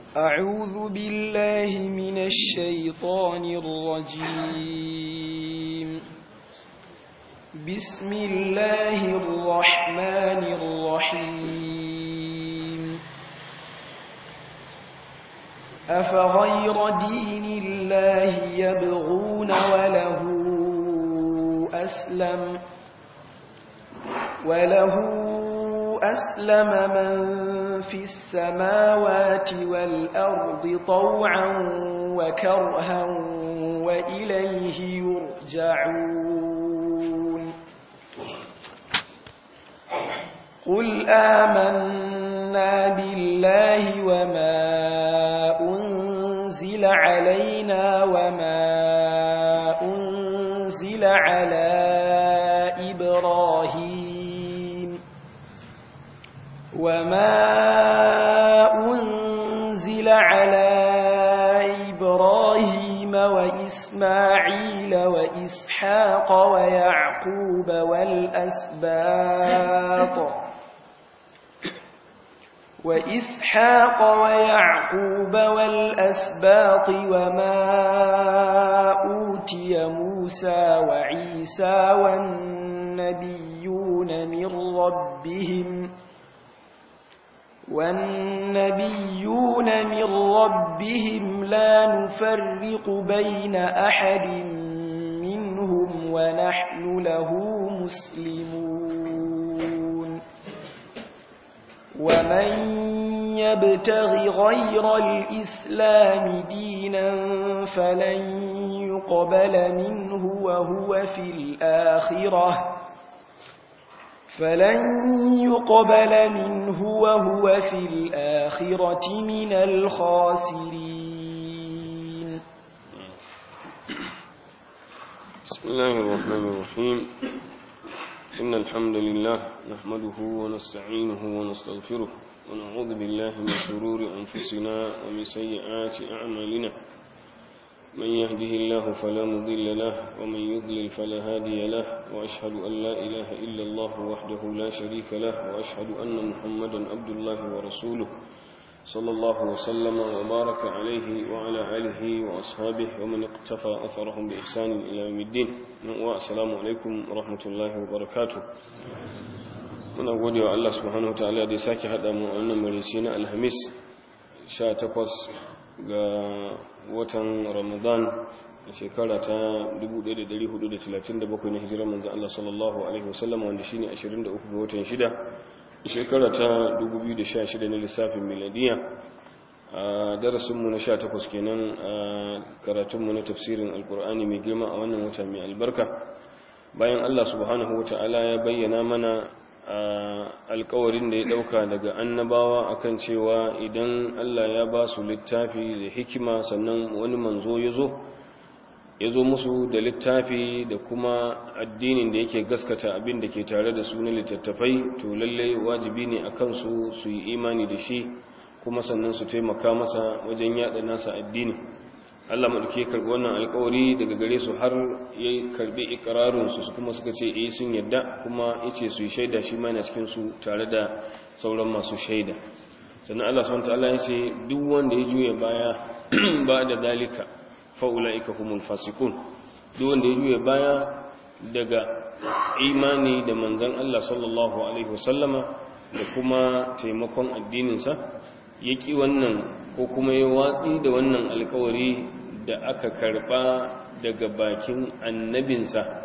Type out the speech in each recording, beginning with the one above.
أعوذ بالله من الشيطان الرجيم بسم الله الرحمن الرحيم أفغير دين الله يبغون وله أسلم من في السماوات والأرض طوعا وكرها وإليه يرجعون قل آمنا بالله وما أنزل علينا وما أنزل على إبراهيم وإسماعيل وإسحاق ويعقوب والأسباط وما أوتي موسى وعيسى والنبيون من ربهم لا نفرق بين أحد منهم ونحن له مسلمون ومن يبتغ غير الإسلام دينا فلن يقبل منه وهو في الآخرة من الخاسرين. بسم الله الرحمن الرحيم. إن الحمد لله نحمده ونستعينه ونستغفره ونعوذ بالله من شرور أنفسنا ومن سيئات أعمالنا. من يهده الله فلا مضل له ومن يضلل فلا هادي له وأشهد أن لا إله إلا الله وحده لا شريك له وأشهد أن محمدا عبد الله ورسوله صلى الله وسلم وبارك عليه وعلى آله وأصحابه ومن اقتفى أثرهم بإحسان إلى يوم الدين. والسلام عليكم ورحمة الله وبركاته. muna gode wa Allah subhanahu wataala da ya sake hada mu a wannan marici na Alhamis 18 ga watan Ramadan a shekara ta 1437 na hijirar manzon Allah sallallahu alaihi wasallam wanda shine 23 ga watan 6 shekara ta 2016 na lissafin miladiya. A darasin mu na 18 kenan a karatun mu na tafsirin alqur'ani mai girma a wannan wata mai albarka. Bayan Allah subhanahu wataala ya bayyana mana alkawarin da ya dauka daga annabawa akan cewa idan Allah ya ba su littafi da hikima sannan wani manzo ya zo musu da littafi da kuma addinin da yake gaskata abin da ke tare da su na littattafai, to lalle wajibi ne akan su yi imani da shi kuma sannan su taimaka masa wajen yada nasa addini. Allah madauke karbi wannan alƙawari daga gare su har ya karbi ikrarin su kuma suka ce sun yadda kuma yace su yi shaida shi ma yana cikin su tare da sauran masu shaida. Sannan Allah subhanahu wataala ya ce duk wanda ya juya baya ba da dalika fa ulaika humul fasiqun. Duk wanda ya juya baya daga imani da manzon Allah sallallahu alaihi wasallama da kuma taimakon addinin sa yaki wannan ko kuma ya watsi da wannan alƙawari da aka karba daga bakin annabinsa.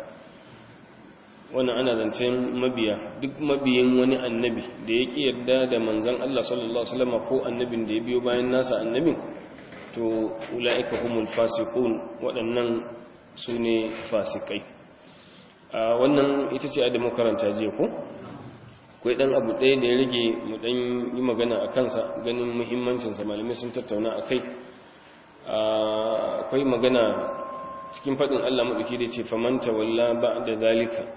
Wannan ana zancen mabiya, duk mabiyin wani annabi da ya ƙi yarda da manzan Allah sallallahu Alaihi wasallam ko annabin da ya biyo bayan nasa annabin, to ula'ika humul fasiqun, waɗannan su ne fasikai. Wannan ita ce a da makaranta jiya ko? Akwai ɗan abu ɗaya da ya rage mu ɗan yi magana a kansa, ganin muhimmancinsa malamai sun tattauna a kai. Akwai magana cikin faɗin Allah maɗauki da ce famanta walla ba da zalika,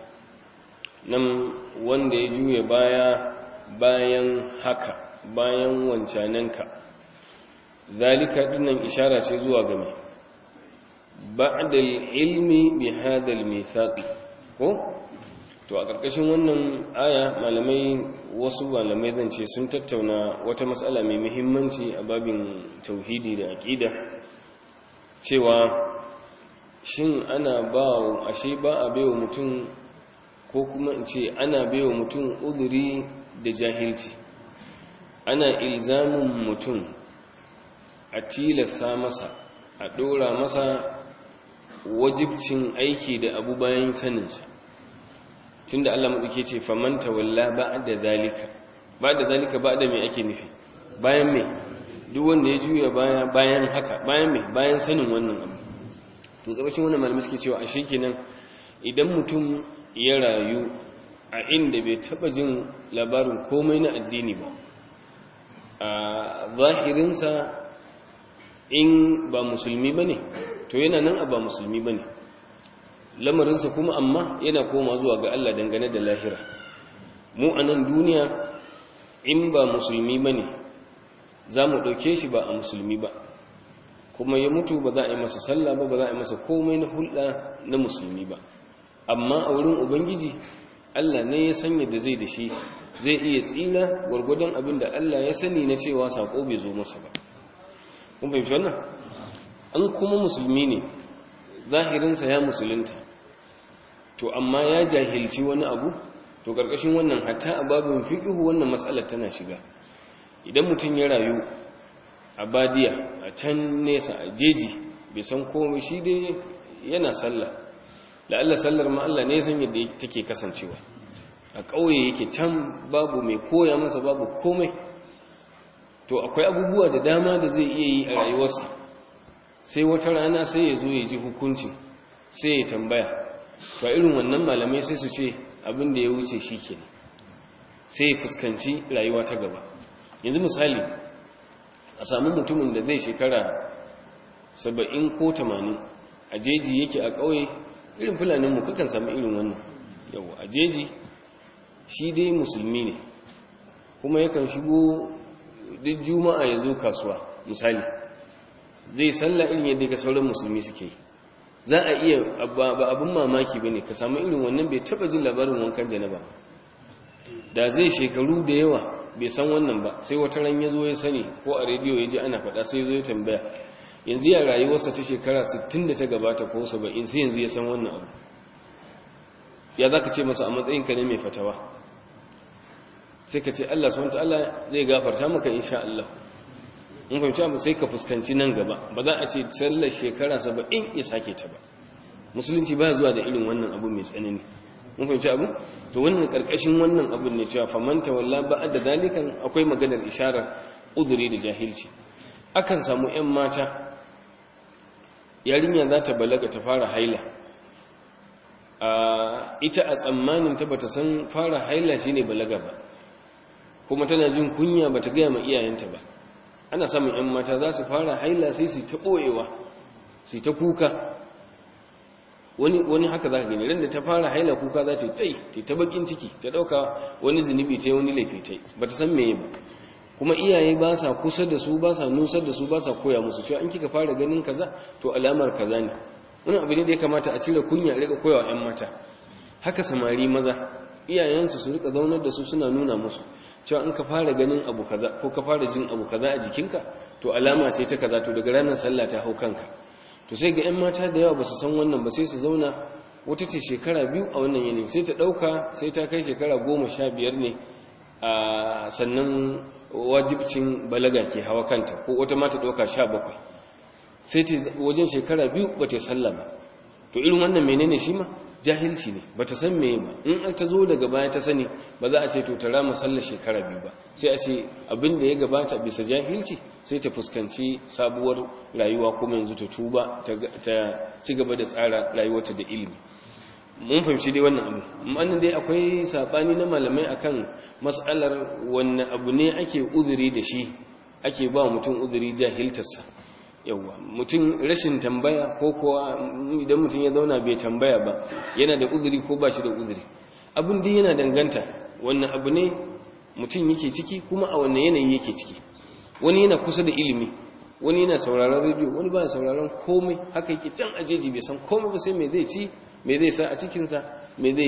nan wanda ya juya baya bayan haka, bayan wancananka. Zalika dinnan ishara ce zuwa game ba'da ilmi bi hadha al-mithaq ko to a ƙarƙashin wannan aya wasu malamai zan ce sun tattauna wata matsala mai muhimmanci a babin tauhidi da aƙida cewa shin ashe ba a baiwa mutum ko kuma in ce ana baiwa mutum uzuri da jahilci, ana ilzamin mutum a tilasta masa a ɗora masa wajibcin aiki da abu bayan saninsa, tunda Allah maɗauke ce faman tawalla ba'da zalika ba'da me ake nufi bayan me duk wanda ya juya bayan haka bayan me bayan sanin wannan abu. to gabashin wannan malamai suke cewa ashe kenan idan mutum ya rayu a inda bai taba jin labarin komai na addini ba, a zahirinsa in ba musulmi bane to yana nan a ba musulmi bane, lamarinsa kuma amma yana koma zuwa ga Allah dangane da lahira. mu a nan duniya in ba musulmi ba ne za mu ɗauke shi ba a musulmi ba, kuma ya mutu ba za a yi masa sallah ba za a yi masa komai na hulɗa na musulmi ba. amma a wurin ubangiji Allah ne ya sanya da zai da shi, zai iya tsira gwargwadon abin da Allah ya sani na cewa saƙo bai zo masa ba. kun fahimci wannan? an kuma musulmi ne zahirinsa ya musulunta, to amma ya jahilci wani abu, to karkashin wannan hatta a babin fiqhu wannan matsalar tana shiga. idan mutum ya rayu a badiya a can nesa a jeji bai san komai, shi dai yana sallah, la'alla sallar ma Allah ne ya san yadda take kasancewa, a ƙauye yake can babu mai koya masa babu komai, to akwai abubuwa da dama da zai iya yi a rayuwarsa, sai wata rana sai ya zo ya ji hukuncin sai ya tambaya, ba irin wannan malamai sai su ce abin da ya wuce shi ke sai ya fuskanci rayuwa ta gaba. yanzu misali a samu mutumin da zai shekara 70 ko 80 a jeji yake a ƙauye, irin fulaninmu kakan samu irin wannan yau a jeji, shi dai musulmi ne kuma yakan shigo duk juma'a ya zo kasuwa misali, zai salla irin yadda ga sauran musulmi suke yi. za a iya ba abin mamaki ba ne ka samu irin wannan bai taba jin labarin wankan janaba, da zai shekaru da yawa bai san wannan ba, sai wata ran ya zo ya sani ko a rediyo ya ji ana faɗa sai zo ya tambaya. yanzu ya rayuwarsa ta shekara 60 da ta gabata ko 70 sai yanzu ya san wannan abu, ya za ka ce masa a matsayinka ne mai fatawa? sai ka ce Allah subhanahu wa ta'ala zai gafarta maka insha Allah. in fahimci abu sai ka fuskanci nan gaba, ba za a ce sallar shekara 70 ya sake ta ba. musulunci ba zuwa da irin wannan abu mai tsanani. in fahimci abu to wannan karkashin wannan abun ne cewa famanta walla ba da dalikan akwai maganar isharar uzuri da jahilci. akan samu 'yan mata, yarinya za ta balaga ta fara haila, ita a tsammanin ta bata san fara haila shine balaga ba, kuma tana jin kunya bata gaya ma iyayenta ba. ana samun 'yan mata za su fara haila sai su ta ɓoyewa, su ta kuka. wani haka za ka gani ran da ta fara haila kuka za ta yi ta bakin ciki, ta ɗauka wani zunubi ta yi wani laifi ta yi, ba ta san meye ba. kuma iyaye ba sa kusa da su, ba sa nusar da su, ba sa koya musu cewa in kika fara ganin kaza to alamar kaza ne. wani abu ne da ya kamata a cire kunya a rika koyawa 'yan mata. haka samari maza, iyayensu su rika zaunar da su suna nuna musu cewa in ka fara ganin abu kaza ko ka fara jin abu kaza a jikinka to alama ce ta kaza, to daga ranar sallah ta hau kanka. to sai ga 'yan mata da yawa ba su san wannan ba, sai su zauna wata ce shekara 2 a wannan yanayi, sai ta ɗauka sai ta kai shekara 15 ne a sannan wajibcin balaga ke hawa kanta, ko wata mata ɗauka 17, sai ta wajen shekara 2 ba ta sallah ba. to irin wannan menene shi ma jahilci ne, ba ta san meye ba. in ta zo daga baya ta sani ba za a ce to ta rama sallar shekara 2 ba, sai a ce abin da ya gabata bisa jahilci, sai ta fuskanci sabuwar rayuwa kuma yanzu ta tuba ta ci gaba da tsara rayuwarta da ilimi. mun fahimci dai wannan abu. amma dai akwai sabani na malamai akan mas'alar wannan abu ne ake uzuri da shi, ake ba mutum uzuri jahiltarsa. yawwa mutum rashin tambaya, ko kuwa idan mutum ya zauna bai tambaya ba yana da uzuri ko ba shi da uzuri. abin da yana danganta wannan abu ne mutum yake ciki, kuma a wannan yanayi yake ciki. wani yana kusa da ilimi, wani yana sauraron rediyo, wani ba sauraron komai, haka yake can ajeji bai san komai ba, sai me zai ci, me zai sa a cikinsa, me zai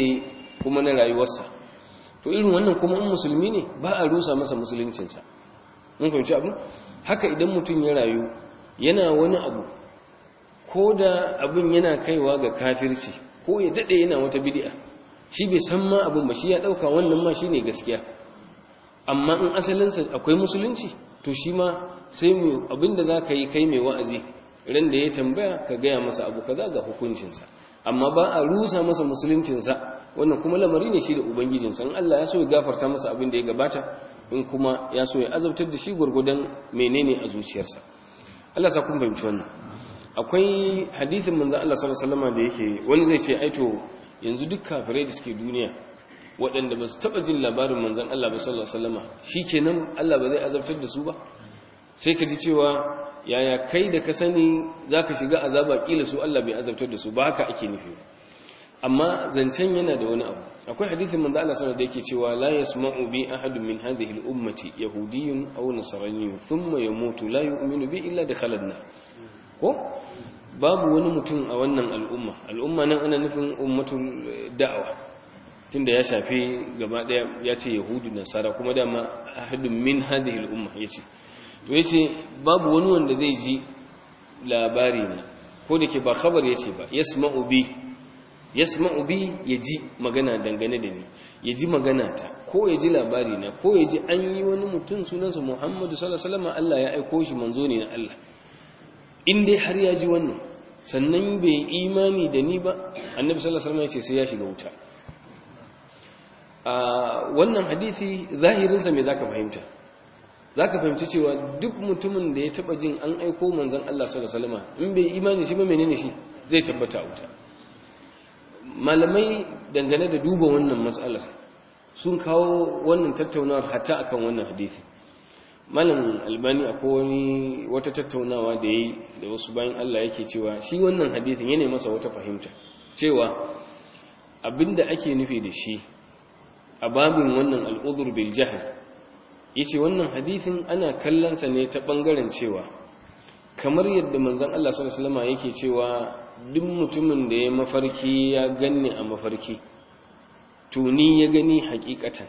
kuma na rayuwarsa. To irin wannan kuma in musulmi ne ba a rusa masa musuluncinsa. Mun fahimci abu? Haka idan mutum ya rayu yana wani abu ko da abin yana kaiwa ga kafirci ko ya dade yana wata bid'a, shi bai san ma abin ba, shi ya dauka wannan ma shine gaskiya, amma in asalinsa akwai musulunci to shi ma sai mu abinda zaka yi kai mai wa'azi ran da ya tambaya ka gaya masa abu kaza ga hukuncinsa, amma ba a rusa masa musuluncinsa. Wannan kuma lamari ne shi da ubangijinsa, in Allah ya so ya gafarta masa abin da ya gabata, in kuma ya so ya azabtar da shi gurgudan menene a zuciyarsa. Allah sa kun fahimci wannan. Akwai hadisin manzo Allah sallallahu alaihi wasallam da yake wani zai ce ai to yanzu duk kafirai da suke duniya waɗanda ba su taɓa jin labarin manzon Allah ba sallallahu alaihi wasallam shikenan Allah ba zai azabtar da su ba. Sai ka ji cewa yaya kai da ka sani zaka shiga azaba kila su Allah bai azabtar da su ba, haka ake nufi. Amma zancen yana da wani abu. Akwai hadisin manzo Allah sallallahu alaihi wasallam da yake cewa la yasma'u bi ahadun min hadhihi al-ummati yahudiyyun aw nasraniyyun thumma yamutu la yu'minu bi illa dakhala an-nar. Ko babu wani mutum a wannan al'umma nan ana nufin ummatul da'wa, tunda ya shafi gaba daya, ya ce yahudu nasara kuma dama ahadun min hadhihi al-umma yace, to yace babu wani wanda zai ji labari na, ko da ke ba khabar yace ba, yasma'u bi yaji magana dangane da ni, yaji magana ta, ko yaji labari na, ko yaji an yi wani mutum sunansa Muhammadu sallallahu alaihi wasallam Allah ya aiko shi manzo ne na Allah. In dai har ya ji wannan sannan bai imani da ni ba, annabi sallallahu alaihi wasallam ya ce sai ya shiga wuta. Wannan hadisi zahirinsa me zaka fahimta? Zaka fahimci cewa duk mutumin da ya taba jin an aiko manzon Allah sallallahu alaihi wasallam in bai imani shi ba, menene shi? Zai tabbata a wuta. Malamai dangane da duba wannan mas'alar sun kawo wannan tattaunawar hatta akan wannan hadisi. Malam Albani akwai wata tattaunawa da yayi da wasu bayan Allah yake cewa shi wannan hadisin yana masa wata fahimta cewa abinda ake nufi da shi a babin wannan al'udhr bil jahl, yace wannan hadisin ana kallon sa ne ta bangaren cewa kamar yadda manzon Allah sallallahu alaihi wasallam yake cewa duk mutumin da ya mafarki ya ganni a mafarki to ni ya gani hakikatan.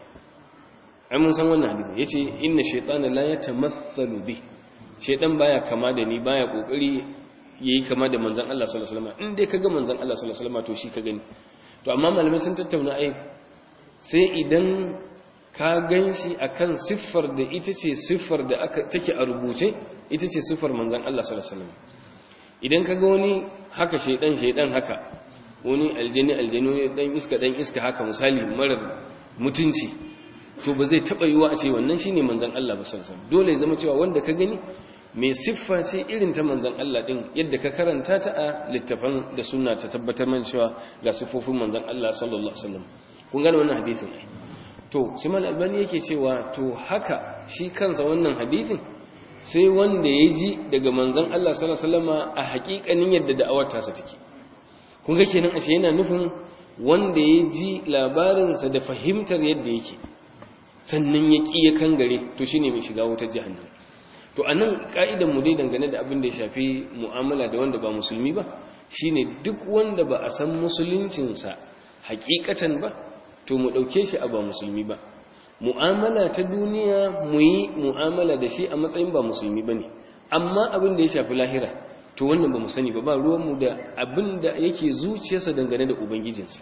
Ai mun san wannan hadisi yace inna shaytana la yatamathalu bi, shaytan baya kama da ni, baya kokari yayi kama da manzon Allah sallallahu alaihi wasallam. In dai kaga manzon Allah sallallahu alaihi wasallam to shi ka gani. To amma malamai sun tattauna ai sai idan ka ganshi akan siffar da ita ce siffar da aka take a rubuce, ita ce siffar manzon Allah sallallahu alaihi wasallam. Idan kaga wani haka shaytan haka, wani aljani dan iska haka misali marar mutunci, to ba zai taba yiwa a ce wannan shine manzon Allah ba sallallahu alaihi wasallam. Dole ya zama cewa wanda ka gani mai siffa ce irin ta manzon Allah din, yadda ka karanta ta a littafan da sunna ta tabbatar man cewa ga siffofin manzon Allah sallallahu alaihi wasallam. Kun gane wannan hadisin ai? To Simal Albani yake cewa to haka shi kansa wannan hadisin sai wanda ya ji daga manzon Allah sallallahu alaihi wasallam a hakikanin yadda da'awar ta sa take. Kun ga kenan ashe yana nufin wanda ya ji labarinsa da fahimtar yadda yake sannan ya ƙi ya kangare, to shine mai shiga wutar jahannam. To anan ka'idan mu dai dangane da abin da ya shafi mu'amala da wanda ba musulmi ba shine duk wanda ba a san musuluncinsa hakikatan ba to mu dauke shi a ba musulmi ba. Mu'amala ta duniya mu yi mu'amala da shi a matsayin ba musulmi bane, amma abin da ya shafi lahira to wannan ba mu sani ba ruwan mu da abin da yake zuciyarsa dangane da ubangijinsa.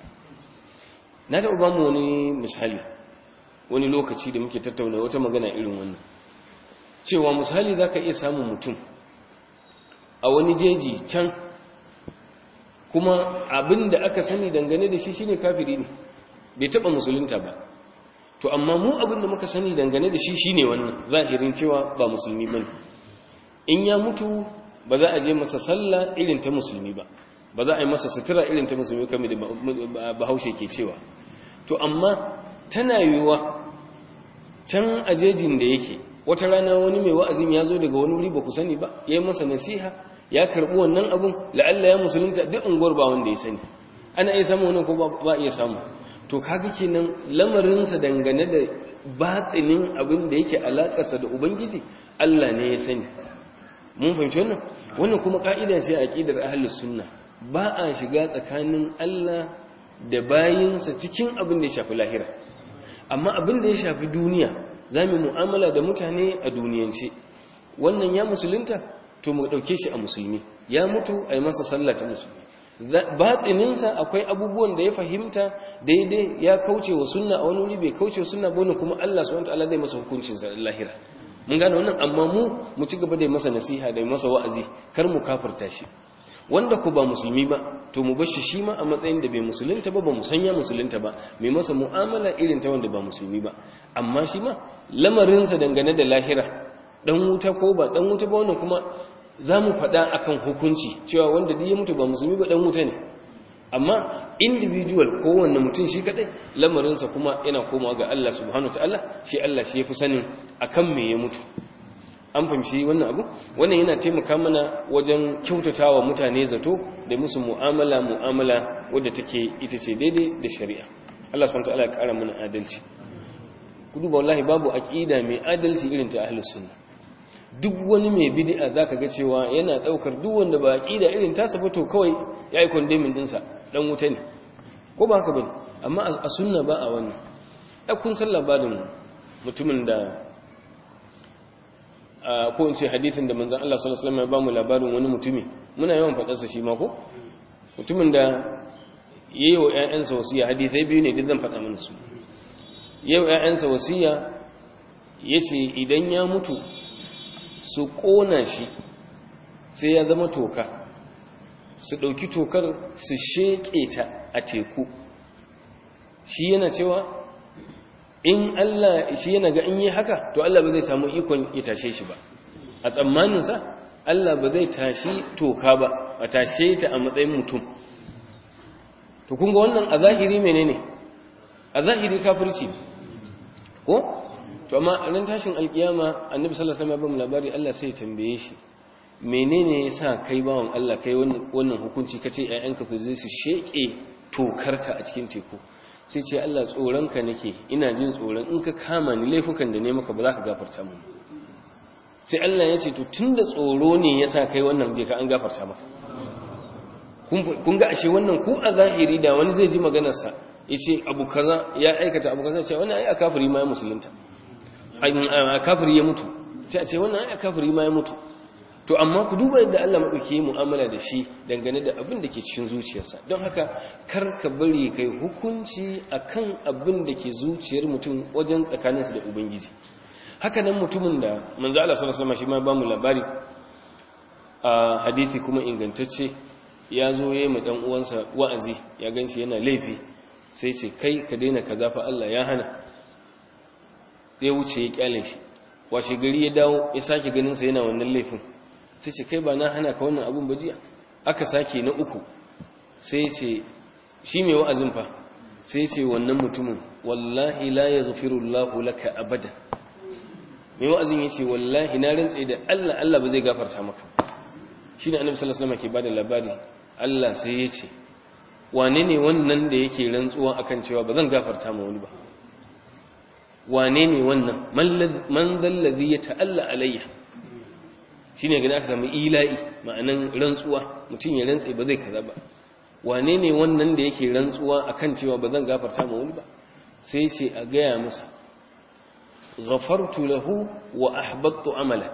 Na taɓa ba mu wani misali wani lokaci da muke tattauna wata magana irin wannan, cewa misali za ka iya samun mutum a wani jeji can kuma abin da aka sani dangane da shi shine kafiri ne, bai taba musulunta ba, to amma mu abin da muka sani dangane da shi shine wannan zahirin cewa ba musulmi bane. In ya mutu ba za a je masa sallah irin ta musulmi ba za a yi masa sutura irin ta musulmi kamar da Bahaushe ke cewa. To amma tana yiwuwa can ajejin da yake wata rana wani mai wa'azin ya zo daga wani wuri ba ku sani ba, ya yi masa nasiha, ya karɓi wannan abun, la'alla ya musulunta, duk unguwar ba wanda ya sani. Ana iya samu wannan ko ba iya samu. To kaga kenan lamarinsa dangane da batsinin abin da yake alakarsa da ubangiji Allah ne ya sani. Mun fahimci wannan kuma ka'ida ce a aqidar ahlus sunna, ba a shiga tsakanin Allah da bayinsa cikin abin da ya shafi lahira. Amma abin da ya shafi duniya za mu mu'amala da mutane a duniyance. Wannan ya musulunta to mu ɗauke shi a musulmi, ya mutu a yi masa sallah ta musulmi. Batsininsa akwai abubuwan da ya fahimta daidai, ya kauce wa sunna a wani wuri bai kauce wa sunna ba, kuma Allah subhanahu wataala zai masa hukuncin sa lahira. Mun gane wannan, amma mu ci gaba da masa nasiha da masa wa'azi, kar mu kafirta shi. Wanda ku ba musulmi ba to mu bashi shi ma a matsayin da bai musulunta ba, ba mu sanya musulunta ba, mai masa mu'amala irin ta wanda ba musulmi ba. Amma shi ma lamarinsa dangane da lahira, dan wuta ko ba dan wuta ba, wannan kuma za mu faɗa akan hukunci cewa wanda duk ya mutu ba musulmi ba dan wuta ne. Amma individual kowanne mutum shi kadai lamarinsa kuma yana komawa ga Allah subhanahu wataala, shi Allah shi yafi sanin akan me ya mutu. An fahimci wannan abu. Wannan yana taimaka mana wajen kyautatawa mutane zato da musu mu'amala wadda take ita ce daidai da shari'a. Allah subhanahu wataala ya kara mana adalci. Ku duba, wallahi babu aqida mai adalci irin ta ahlus sunna. Duk wani mai bid'a zaka ga cewa yana daukar duk wanda ba aqida irin ta ba to kawai yayi condemning dinsa, dan wuta ne. Ko ba haka bane? Amma a sunna ba a wannan. Kun san labarin mutumin da ko in ce hadisin da manzon Allah sallallahu alaihi wasallam ya ba mu labarin wani mutumi, muna yawan fadar sa shi ma ko, mutumin da yayi wa ƴaƴansa wasiya. Hadisai biyu ne duk zan faɗa mana su. Yayi wa ƴaƴansa wasiya, yace idan ya mutu su kona shi sai ya zama toka, su dauki tokar su sheke ta a teku. Shi yana cewa in Allah, shi yana ga in yi haka to Allah ba zai samu ikon ya tashe shi ba. A tsammaninsa Allah ba zai tashi toka ba, a tashe ta a matsayin mutum. To kun ga wannan a zahiri menene? A zahiri kafirci ko? To amma ran tashin alkiyama annabi sallallahu alaihi wasallam ya ba mu labari, Allah sai ya tambaye shi, menene yasa kai bawon Allah kai wannan hukunci kace ƴaƴanka ku zai su sheke tokarka a cikin teku? Sai ce Allah, tsoronka nake, ina jin tsoron in ka kama ni laifukan da ne maka ba za ka gafarta mu. Sai Allah ya ce to tunda tsoro ne yasa kai wannan, je ka an gafarta maka. Kun ga ashe wannan ku a zahiri da wani zai ji maganar sa yace abu kaza ya aikata abu kaza, ce wannan ai a kafiri ma ya musulunta, a kafiri ya mutu, sai a ce wannan ai a kafiri ma ya mutu. To amma ku duba yadda Allah maɗauki mu'amala da shi dangane da abin da ke cikin zuciyarsa. Don haka kar ka bari kai hukunci akan abin da ke zuciyar mutum wajen tsakaninsa da Ubangiji. Haka nan mutumin da manzo Allah sallallahu alaihi wasallam shi ma ba mu labari a hadisi kuma ingantacce, ya zo yayi ma dan uwansa wa'azi, ya ganshi yana laifi, sai ce kai ka daina kaza fa Allah ya hana. Ya wuce ya kyale shi. Washe gari ya dawo ya sake ganin sa yana wannan laifin. Sai ce kai ba na hana ka wannan abun ba jiya. Aka sake na uku, sai ce shi mai wa'azin fa, sai ce wannan mutumin wallahi la yaghfirullahu laka abadan. Mai wa'azin yace wallahi na rantsa da Allah ba zai gafarta maka. Shine Annabi sallallahu alaihi wasallam ke bada labari, Allah sai yace wane ne wannan da yake rantsuwa akan cewa ba zan gafarta ma wani ba? Wane ne wannan? Man zallazi yata'alla alayya. Shine ga aka samu ila'i, ma'anan rantsuwa, mutum ya rantsa ba zai kaza ba. Wane ne wannan da yake rantsuwa akan cewa ba zan gafarta ma wani ba? Sai ce a gaya masa, ghafartu lahu wa ahbattu amalak.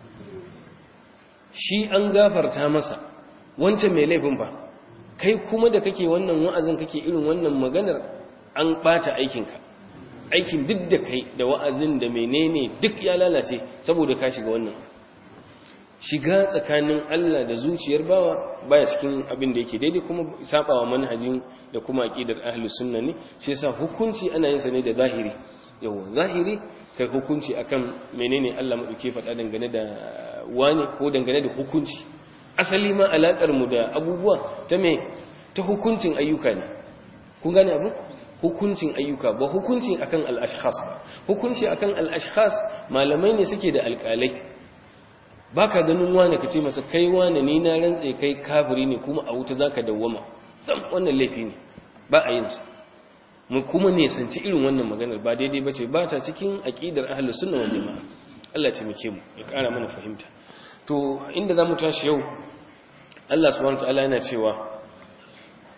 Shi an gafarta masa, wancan mai laifin ba, kai kuma da kake wannan wa'azin kake irin wannan maganar, an bata aikinka. Aikin duk da kai da wa'azin da menene duk ya lalace saboda ka shiga wannan. Shiga tsakanin Allah da zuciyar bawa baya cikin abin da yake daidai, kuma sabawa manhajin da kuma aqidar ahlus sunna ne. Sai yasa hukunci ana yin sa ne da zahiri. Yawa zahiri kai hukunci akan menene Allah madauke faɗa dangane da wani ko dangane da hukunci. Asali ma alakar mu da abubuwa ta hukuncin ayyuka ne. Kun gane abu? Hukuncin ayyuka, ba hukuncin akan al-ashkhas ba. Hukunci akan al-ashkhas malamai ne suke da alƙalai. Baka ganin wani ka ce masa kai wani ni na rantse kai kafiri ne kuma a wuta zaka dawwama. Sam wannan laifi ne, ba a yin sa. Mu kuma ne sanci irin wannan maganar ba daidai bace, ba ta cikin aqidar ahlus sunna wal jamaa. Allah ya taimake mu, ya ƙara mana fahimta. To inda zamu tashi yau, Allah subhanahu wa ta'ala yana cewa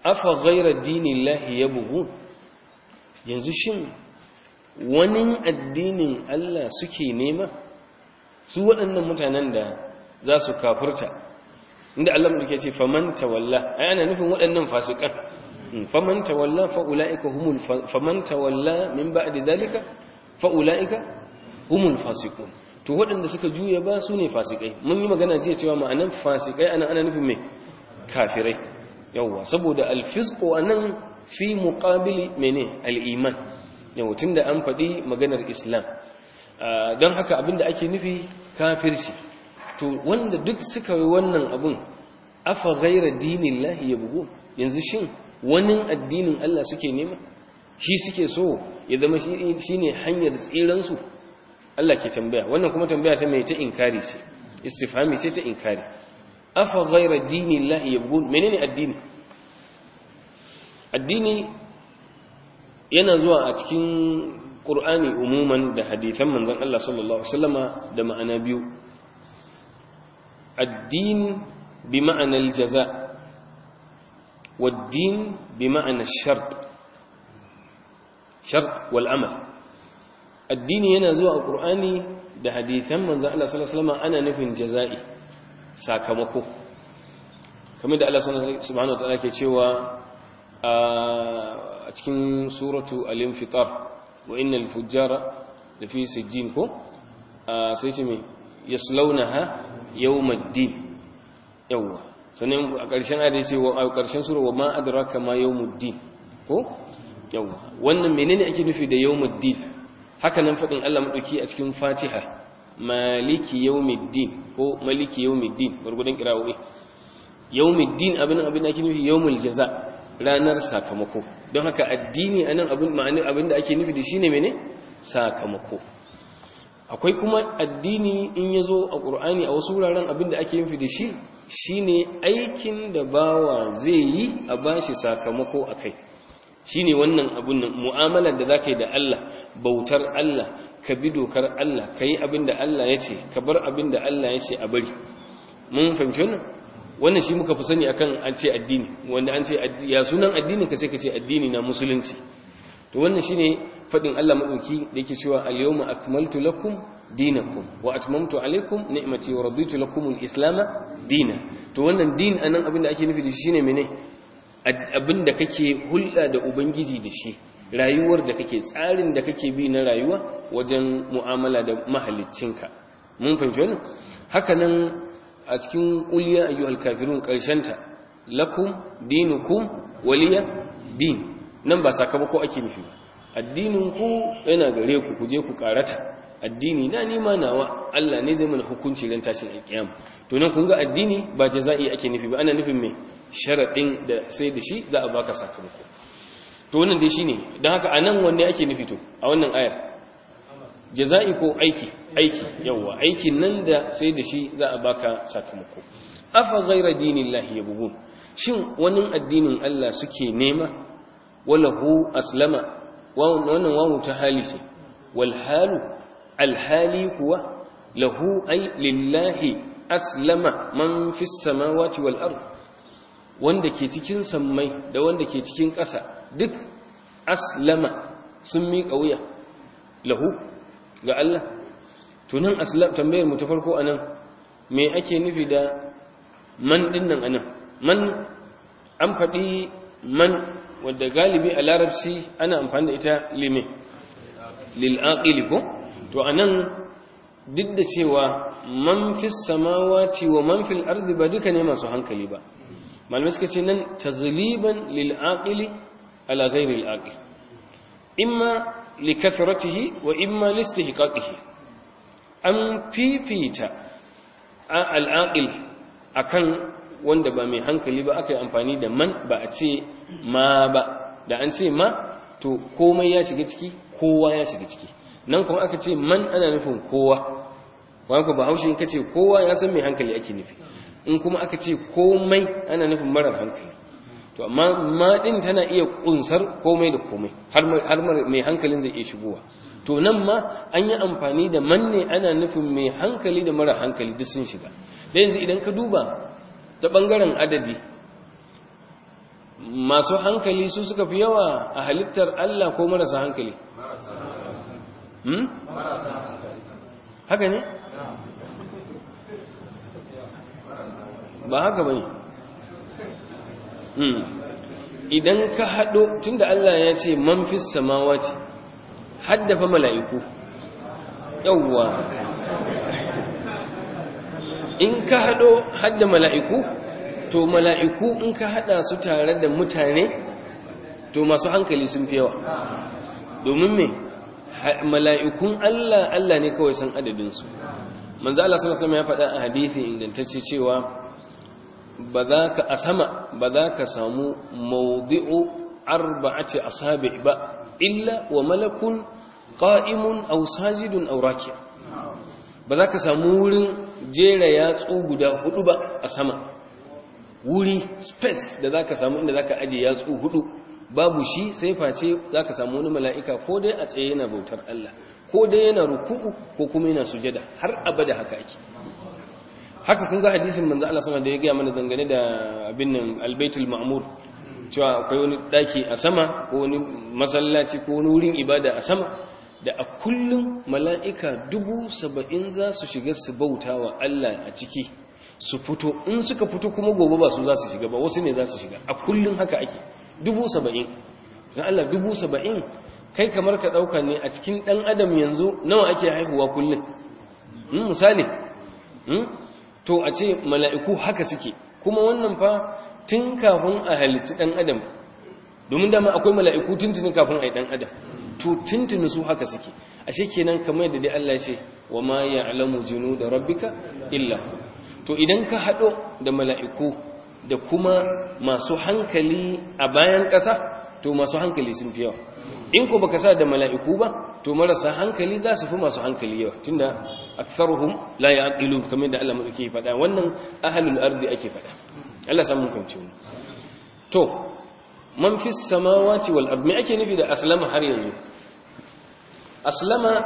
afa ghayra dinillahi yabghun yanzu shin wani addinin Allah suke nema su waɗannan mutanen da za su kafirta inda Allah mu ce faman tawalla ai ana nufin waɗannan fasikan faman tawalla fa ulaika humul faman tawalla min ba'di dalika fa ulaika humul fasiqun to waɗanda suka juya ba su ne fasikai mun yi magana jiya cewa ma'anan fasikai ana nufin me kafirai yawa saboda al-fisqu anan fi muqabili mene al-iman yawa tunda an faɗi maganar islam don haka abinda ake nufi kafirci to wanda duk suka yi wannan abun afa ghayra dinillahi yabghun yanzu shin wani addinin Allah suke nema shi suke so ya zama shine hanyar tsiran su Allah ke tambaya wannan kuma tambaya ta mai ta inkari ce istifhami ce ta inkari afa ghayra dinillahi yabghun menene addini addini yana zuwa a cikin Qur'ani umuman da hadisan manzon Allah sallallahu alaihi wasallama da ma'ana biyu الدين بمعنى الجزاء والدين بمعنى الشرط شرط والعمل الدين ينزو القرآن ده حديثا من ذا الله صلى الله عليه وسلم أنا نفن جزائي ساكمكو كما ده الله سبحانه وتعالى كيشيوا أتكين سورة الانفطار وإن الفجار لفي سجين كو سيسمي يصلونها yawmuddin yawa sannan a ƙarshen ayat sai a ƙarshen sura wa ma adraka ma yawmuddin ko yawa wannan menene ake nufi da yawmuddin haka nan fadin Allah madauki a cikin Fatiha maliki yawmiddin ko maliki yawmiddin gurgudan kirawoyi yawmiddin abin ake nufi yawmul jaza ranar sakamako don haka addini anan abin da ake nufi da shine mene sakamako akwai kuma addini in ya zo a ƙur'ani a wasu wuraren abinda ake yin da shi shine aikin da bawa zai yi a bashi sakamako a kai shine wannan abun nan mu'amalar da zaka yi da Allah bautar Allah ka bi dokar Allah ka yi abinda Allah ya ce ka bar abinda Allah ya ce a bari mun fahimci wannan shi muka fi sani akan an ce addini wanda an ce ya sunan addini ka sai ka ce addini na musulunci to wannan shine fadin Allah madauki da yake cewa al-yawma akmaltu lakum dinakum wa atmamtu alaykum ni'mati wa raditu lakum al-islam dinan to wannan din anan abinda ake nufi da shi shine mene abinda kake hulɗa da ubangiji da shi rayuwar da kake tsarin da kake bi na rayuwa wajen mu'amala da mahaliccinka mun fahimci wannan haka nan a cikin uliya ayyuhal kafirun karshenta lakum dinukum waliya din nan ba sakamako ake nufi ba addinin ku yana gare ku kuje ku karata addini na nima nawa Allah ne zai mana hukunci ran tashin alkiyama to nan kun ga addini ba jaza'i ake nufi ba ana nufin me sharadin da sai da shi za a baka sakamako to wannan dai shine dan haka anan wanne ake nufi to a wannan ayar jaza'i ko aiki yawa aikin nan da sai da shi za a baka sakamako afa ghayra dinillahi yabghun shin wani addinin Allah suke nema walahu aslama wannan wawu ta hali ce wal halu alhali kuwa lahu ay lillahi aslama man fis samawati wal ard wanda ke cikin sammai da wanda ke cikin ƙasa duk aslama sun miƙa wuya lahu ga Allah to nan aslam tambayar mu ta farko anan me ake nufi da man dinnan anan man an faɗi man wanda galibi a larabci ana amfani da ita lil aqili ko to anan duk da cewa man fis samawati wa man fil ardi ba duka ne masu hankali ba malamai suka ce nan taghliban lil aqili ala ghairi al aqil imma likathratihi wa imma listihqaqihi an fifita al aqil akan wanda ba mai hankali ba aka yi amfani da man ba a ce ma ba da an ce ma to komai ya shiga ciki kowa ya shiga ciki nan kuma aka ce man ana nufin kowa wanda ba haushi in ka ce kowa ya san mai hankali ake nufi in kuma aka ce komai ana nufin marar hankali to amma ma din tana iya kunsar komai da komai har mai hankalin zai iya shigowa to nan ma an yi amfani da man ne ana nufin mai hankali da marar hankali duk sun shiga da yanzu idan ka duba ta ɓangaren adadi masu hankali su suka fi yawa a halittar Allah ko marasa hankali haka ne ba haka bane idan ka hado tunda Allah ya ce man fis samawati haddafa mala'iku yawwa in ka hado hadda mala'iku to mala'iku in ka hada su tare da mutane to masu hankali sun fi yawa domin me mala'ikun Allah ne kawai san adadin su manzo Allah sallallahu alaihi wasallam ya faɗa a hadisi ingantacce cewa ba za ka samu mawdi'u arba'ati asabi' ba illa wa malakun qa'imun aw sajidun aw raki' ba za ka samu wurin jera yatsu guda hudu ba a sama wuri space da za ka samu inda za ka aje yatsu hudu babu shi sai face za ka samu wani mala'ika ko dai a tsaye yana bautar Allah ko dai yana ruku'u ko kuma yana sujada har abada haka ake haka kun ga hadisin manzo Allah sallallahu alaihi wasallam da ya ga mana dangane da abin nan albaitul ma'mur cewa akwai wani daki a sama ko wani masallaci ko wani wurin ibada a sama da a kullum mala'ika 70,000 za su shiga su bautawa Allah a ciki su fito in suka fito kuma gobe ba su za su shiga ba wasu ne za su shiga a kullum haka ake 70,000 dan Allah 70,000 kai kamar ka dauka ne a cikin dan adam yanzu nawa ake haihuwa kullum misali to a ce mala'iku haka suke kuma wannan fa tun kafin a halitta ɗan adam domin dama akwai mala'iku tuntuni kafin a yi ɗan adam to tuntuni su haka suke ashe kenan kamar da dai Allah ce wa ma ya'lamu junuda rabbika illa to idan ka haɗo da mala'iku da kuma masu hankali a bayan ƙasa to masu hankali sun fi yawa in ko baka sa da mala'iku ba to marasa hankali za su fi masu hankali yawa tunda aktharuhum la yaqilun kamar da Allah madauke faɗa wannan ahlul ardi ake faɗa Allah san mun fahimci mu to man fis samawati wal ardi me ake nufi da aslama har yanzu aslama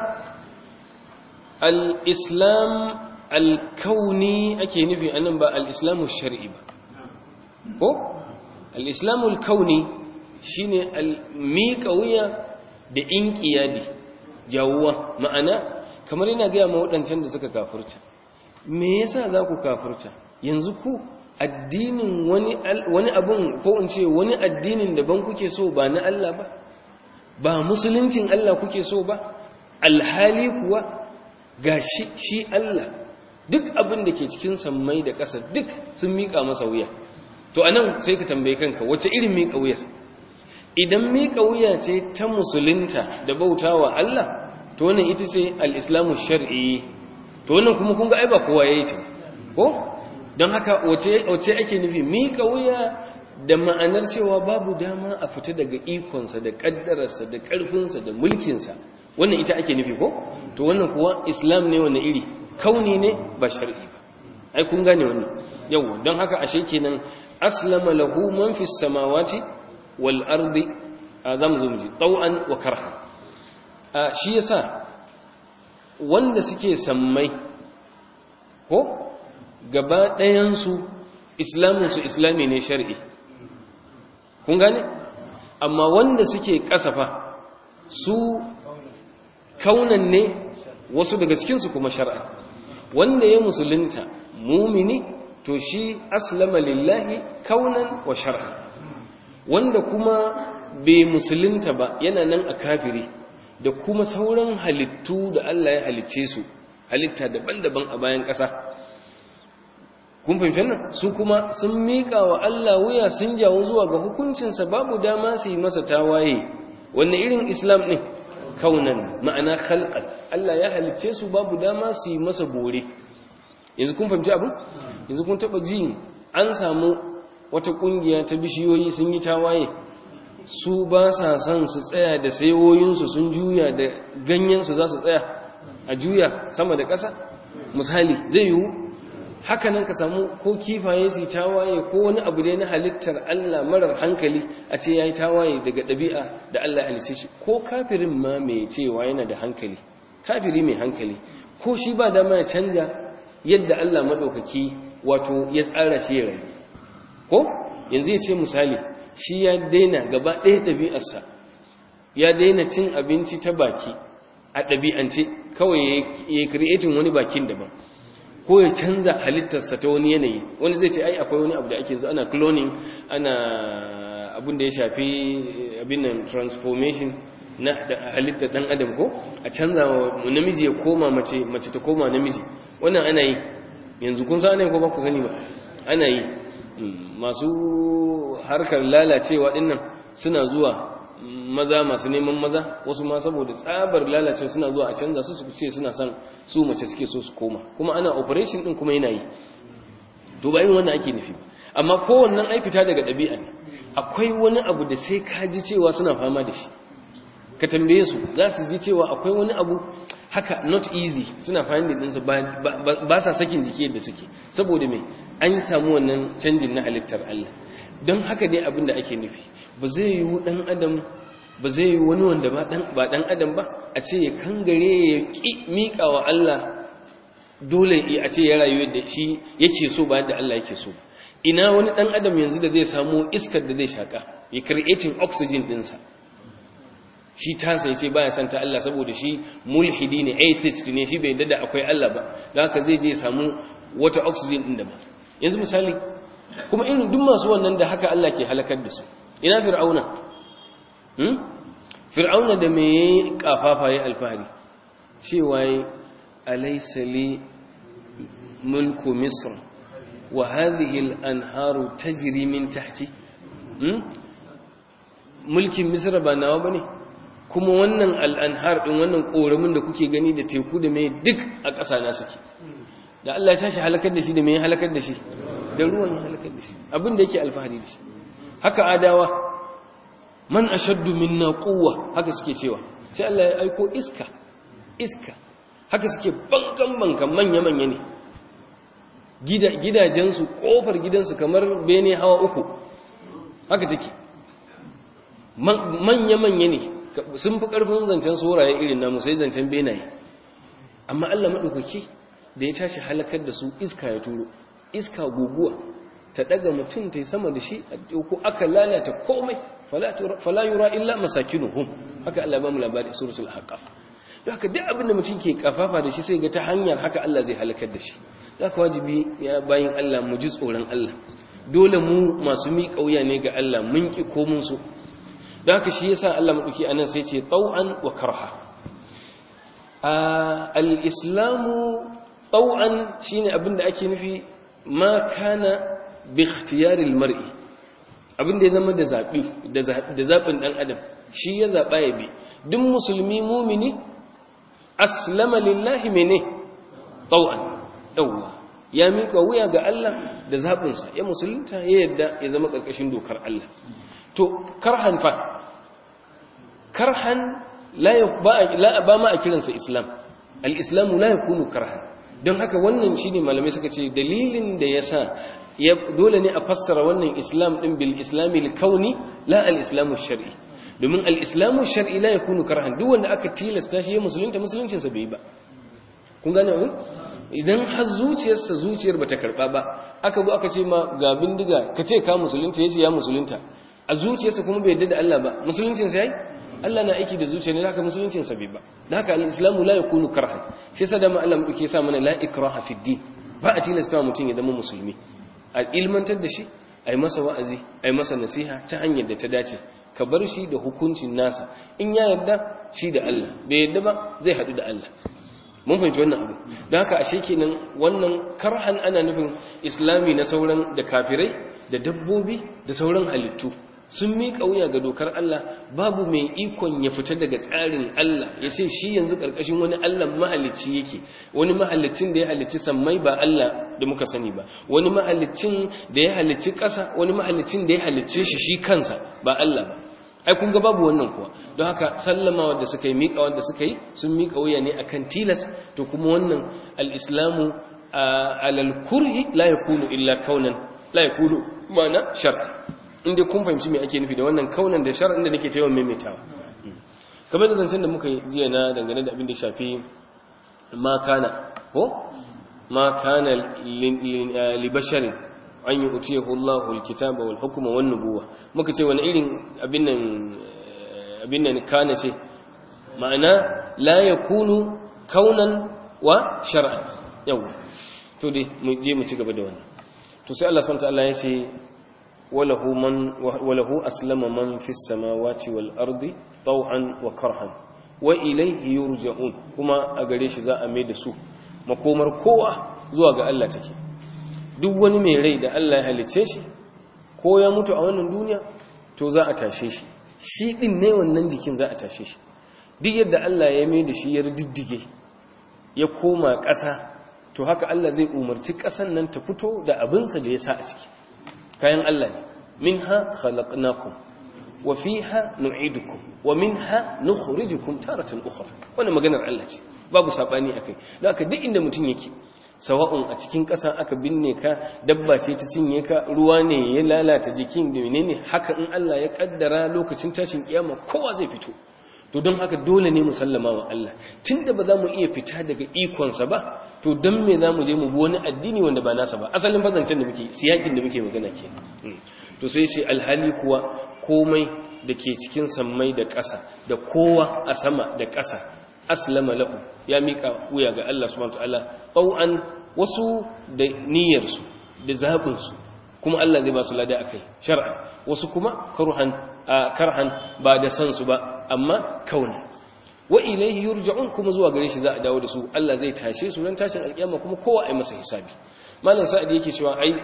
al-islam al-kauni ake nufi anan ba al-islamu shar'i ba ko al-islamu al-kauni shine al-miƙa wuya da inqiyadi jawuwa ma'ana kamar yana ga ma wadancan da suka kafirta me yasa za ku kafirta yanzu ku addinin wani abun ko in ce wani addinin daban kuke so ba na Allah ba ba musuluncin Allah kuke so ba alhali kuwa gashi shi Allah duk abin da ke cikin sammai da ƙasa duk sun miƙa masa wuya to anan sai ka tambaye kanka wace irin miƙa wuyar idan miƙa wuya ce ta musulunta da bautawa Allah to wannan ita ce al-islamu shar'i to wannan kuma kun ga ai ba kowa yayi ta ko don haka wace ake nufi miƙa wuya da ma'anar cewa babu dama a fita daga ikonsa da kaddararsa da ƙarfinsa da mulkinsa wannan ita ake nufi ko to wannan kuwa islam ne wannan iri kauni ne ba shar'i ba ai kun gane wannan yau don haka ashe kenan aslama lahu man fis samawati wal ardi zamzumji taw'an wa karha shi yasa wanda suke sammai ko gaba ɗayan su islamin su islami ne shar'i kun gane amma wanda suke kasafa su kaunan ne wasu daga cikin su kuma shar'a wanda ya musulunta mumini to shi aslama lillahi kaunan wa shar'an wanda kuma bai musulunta ba yana nan a kafiri da kuma sauran halittu da Allah ya halicce su halitta daban-daban a bayan ƙasa kun fahimci nan su kuma sun miƙa wa Allah wuya sun jawo zuwa ga hukuncinsa babu dama su yi masa tawaye wannan irin islam ne kaunan ma'ana khalqan Allah ya halicce su babu dama su yi masa bore yanzu kun fahimci abu yanzu kun taba ji an samu wata kungiya ta bishiyoyi sun yi tawaye su ba sa son su tsaya da sayoyinsu sun juya da ganyensu za su tsaya a juya sama da ƙasa misali zai yiwu haka nan ka samu ko kifaye su tawaye ko wani abu dai na halittar Allah marar hankali a ce yayi tawaye daga ɗabi'a da Allah ya halice shi ko kafirin ma mai cewa yana da hankali kafiri mai hankali ko shi ba dama ya canja yadda Allah madaukaki wato ya tsara shi rayu ko yanzu ya ce misali shi ya daina gaba ɗaya ɗabi'arsa ya daina cin abinci ta baki a ɗabi'ance kawai ya creating wani bakin daban ko ya canza halittarsa ta wani yanayi wani zai ce ai akwai wani abu da ake zo ana cloning ana abin da ya shafi abin nan transformation na halittar dan adam ko a canza namiji ya koma mace mace ta koma namiji wannan ana yi yanzu kun sa ne ko ba ku sani ba ana yi masu harkar lalacewa dinnan suna zuwa maza masu neman maza wasu ma saboda tsabar lalacewa suna zuwa a canza su ce suna son su mace suke so su koma kuma ana operation din kuma yana yi to ba yin wannan ake nufi amma kowannan ai fita daga ɗabi'a ne akwai wani abu da sai ka ji cewa suna fama da shi ka tambaye su za su ji cewa akwai wani abu haka not easy suna finding ɗinsa ba sa sakin jiki yadda suke saboda mai an samu wannan canjin na halittar Allah don haka dai abin da ake nufi ba zai yi ɗan adam ba zai yi wani wanda ba ɗan adam ba a ce ya kangare ya ƙi miƙa wa Allah dole a ce ya rayu da shi yake so ba da Allah yake so ina wani ɗan adam yanzu da zai samu iskar da zai shaƙa ya creating oxygen ɗinsa shi tasa yace baya san ta Allah saboda shi mulhidi ne atheist ne shi bai yarda da akwai Allah ba don haka zai je samu wata oxygen din da ba yanzu misali kuma irin duk masu wannan da haka Allah ke halakar da su ina fir'auna fir'auna da me yayi kafafa yayi alfahari cewa alaysa li mulku misr wa hadhihi al-anharu tajri min tahti mulkin misr ba nawa bane kuma wannan al'anhar ɗin wannan ƙoramin da kuke gani da teku da mai duk a ƙasa na suke da Allah ya tashi halakar da shi da mai halakar da shi da ruwan ya halakar da shi abin da yake alfahari da shi haka adawa man ashaddu minna quwwa haka suke cewa sai Allah ya aiko iska haka suke bankan manya ne gidajensu kofar gidansu kamar bene hawa 3 haka take manya ne sun fi ƙarfin zancen soraye irin namu sai zancen benaye amma Allah maɗaukaki da ya tashi halakar da su iska ya turo iska guguwa ta ɗaga mutum ta yi sama da shi ko aka lalata komai fala yura illa masakinuhum haka Allah ba mu labari suratul ahqaf don haka duk abin da mutum ke kafafa da shi sai ga ta hanyar haka Allah zai halakar da shi don haka wajibi ya bayin Allah mu ji tsoron Allah dole mu masu miƙa wuya ne ga Allah mun ki ko mun so da haka shi yasa Allah maɗauki anan sai ce tau'an wa karha al-islamu tau'an shine abinda ake nufi ma kana bi ikhtiyaril mar'i abinda ya zama da zabi da zabin dan adam shi ya zaba ya bi duk musulmi mumini aslama lillahi mene tau'an yawa ya mika wuya ga Allah da zabin sa ya musulunta ya yadda ya zama karkashin dokar Allah to karhan fa karhan ba ma a kiransa islam al-islamu la yakunu karhan don haka wannan shine malamai suka ce dalilin da yasa dole ne a fassara wannan islam din bil islami al-kauni la al-islamu shar'i domin al-islamu shar'i la yakunu karhan duk wanda aka tilasta shi ya musuluncin sa bai ba kun gane idan har zuciyar bata karba ba aka zo aka ce ma ga bindiga kace ka musulunta yace ya musulunta a zuciyarsa kuma bai yarda da Allah ba musuluncin sa yayi Allah na aiki da zuciya ne haka musuluncin sa bai ba dan haka al-islamu la yakunu karhan shi yasa da mu Allah muke sa mana la ikraha fi din ba a tilasta mutum ya zama musulmi a ilmantar da shi ai masa wa'azi ai masa nasiha ta hanyar da ta dace ka bar shi da hukuncin nasa in ya yarda shi da Allah bai yarda ba zai hadu da Allah mun fahimci wannan abu dan haka ashe kenan wannan karhan ana nufin islami na sauran da kafirai da dabbobi da sauran halittu sun miƙa wuya ga dokar Allah babu mai ikon ya fita daga tsarin Allah ya ce shi yanzu ƙarƙashin wani Allah mahalicci yake wani mahalicin da ya halicci sammai ba Allah da muka sani ba wani mahalicin da ya halicci ƙasa wani mahalicin da ya halicce shi kansa ba Allah ba ai kun ga babu wannan kuwa don haka sallama wanda suka yi miƙa wanda suka yi sun miƙa wuya ne akan tilas to kuma wannan al-islamu alal kurhi la yakunu illa kaunan la yakunu ma'ana shar'an inda kun fahimci me ake nufi da wannan kaunan da shar'in da nake tayawan maimaitawa kamar da zancen da muka yi jiya na dangane da abin da shafi ma kana ko ma kana li basharin an yu'tiyahu Allahu al-kitaba wal hukma wan nubuwah muka ce wani irin abin nan kana ce ma'ana la yakunu kaunan wa shar'an yau to dai mu je mu ci gaba da wannan to sai Allah subhanahu wa ta'ala ya ce walahu aslama man fis samawati wal ardi taw'an wa karhan wa ilayhi yurja'un kuma a gare shi za a mai da su makomar kowa zuwa ga Allah take duk wani mai rai da Allah ya halice shi ko ya mutu a wannan duniya to za a tashe shi shi din ne wannan jikin za a tashe shi duk yadda Allah ya mai da shi ya riddige ya koma ƙasa to haka Allah zai umarci ƙasan nan ta fito da abinsa da ya sa a ciki kayan Allah ne minha khalaqnakum wa fiha nu'idukum wa minha nukhrijukum taratan ukhra wannan maganar Allah ce babu sabani akai don haka duk inda mutum yake sawa'un a cikin ƙasa aka binne ka dabba ce ta cinye ka ruwa ne ya lalata jikin da menene haka in Allah ya kaddara lokacin tashin kiyama kowa zai fito to don haka dole ne mu sallama wa Allah tunda ba za mu iya fita daga ikonsa ba to don me za mu je mu bi wani addini wanda ba nasa ba asalin fazancen da muke siyakin da muke magana ke to sai alhali kuwa komai da ke cikin sammai da ƙasa da kowa a sama da ƙasa aslama lahu ya mika wuya ga Allah subhanahu wataala tau'an wasu da niyyarsu da zabinsu kuma Allah zai ba su lada akai shar'an wasu kuma karhan ba da san su ba amma kauna wa ilayhi yurja'un kuma zuwa gare shi za a dawo da su Allah zai tashe su ran tashin alkiyama kuma kowa ai masa hisabi malam sa'id yake cewa ai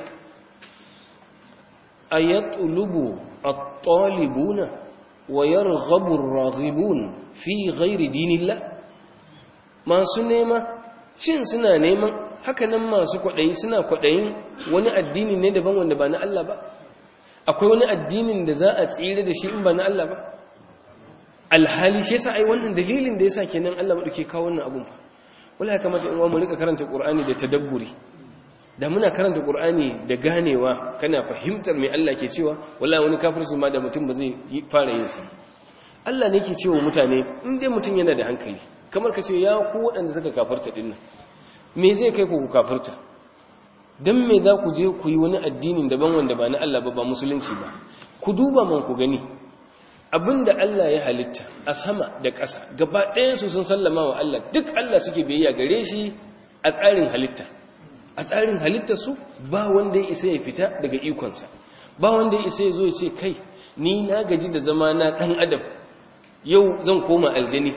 ayatlubu at-talibuna wa yarghabu ar-raghibun fi ghairi dinillah masu nema shin suna neman hakanan masu kwadayi suna kwadayin wani addini ne daban wanda ba na Allah ba akwai wani addinin da za a tsire da shi in ba na Allah ba alhali shi yasa ai wannan dalilin da yasa kenan Allah madauke kawo wannan abun fa wallahi kamata in mu rika karanta Qur'ani da tadabburi da muna karanta Qur'ani da ganewa kana fahimtar me Allah ke cewa wallahi wani kafirci ma da mutum ba zai fara yin sa Allah ne yake cewa mutane in dai mutum yana da hankali kamar ka ce ya ku waɗanda suka kafirta dinnan me zai kai ku kafirta dan me za ku je ku yi wani addinin daban wanda ba na Allah ba musulunci ba ku duba man ku gani abinda Allah ya halitta a sama da ƙasa gaba ɗayansu sun sallama wa Allah duk Allah suke biyayya gare shi a tsarin halitta a tsarin halittarsu ba wanda ya isa ya fita daga ikonsa ba wanda ya isa ya zo ya ce kai ni na gaji da zama na ɗan adam yau zan koma aljani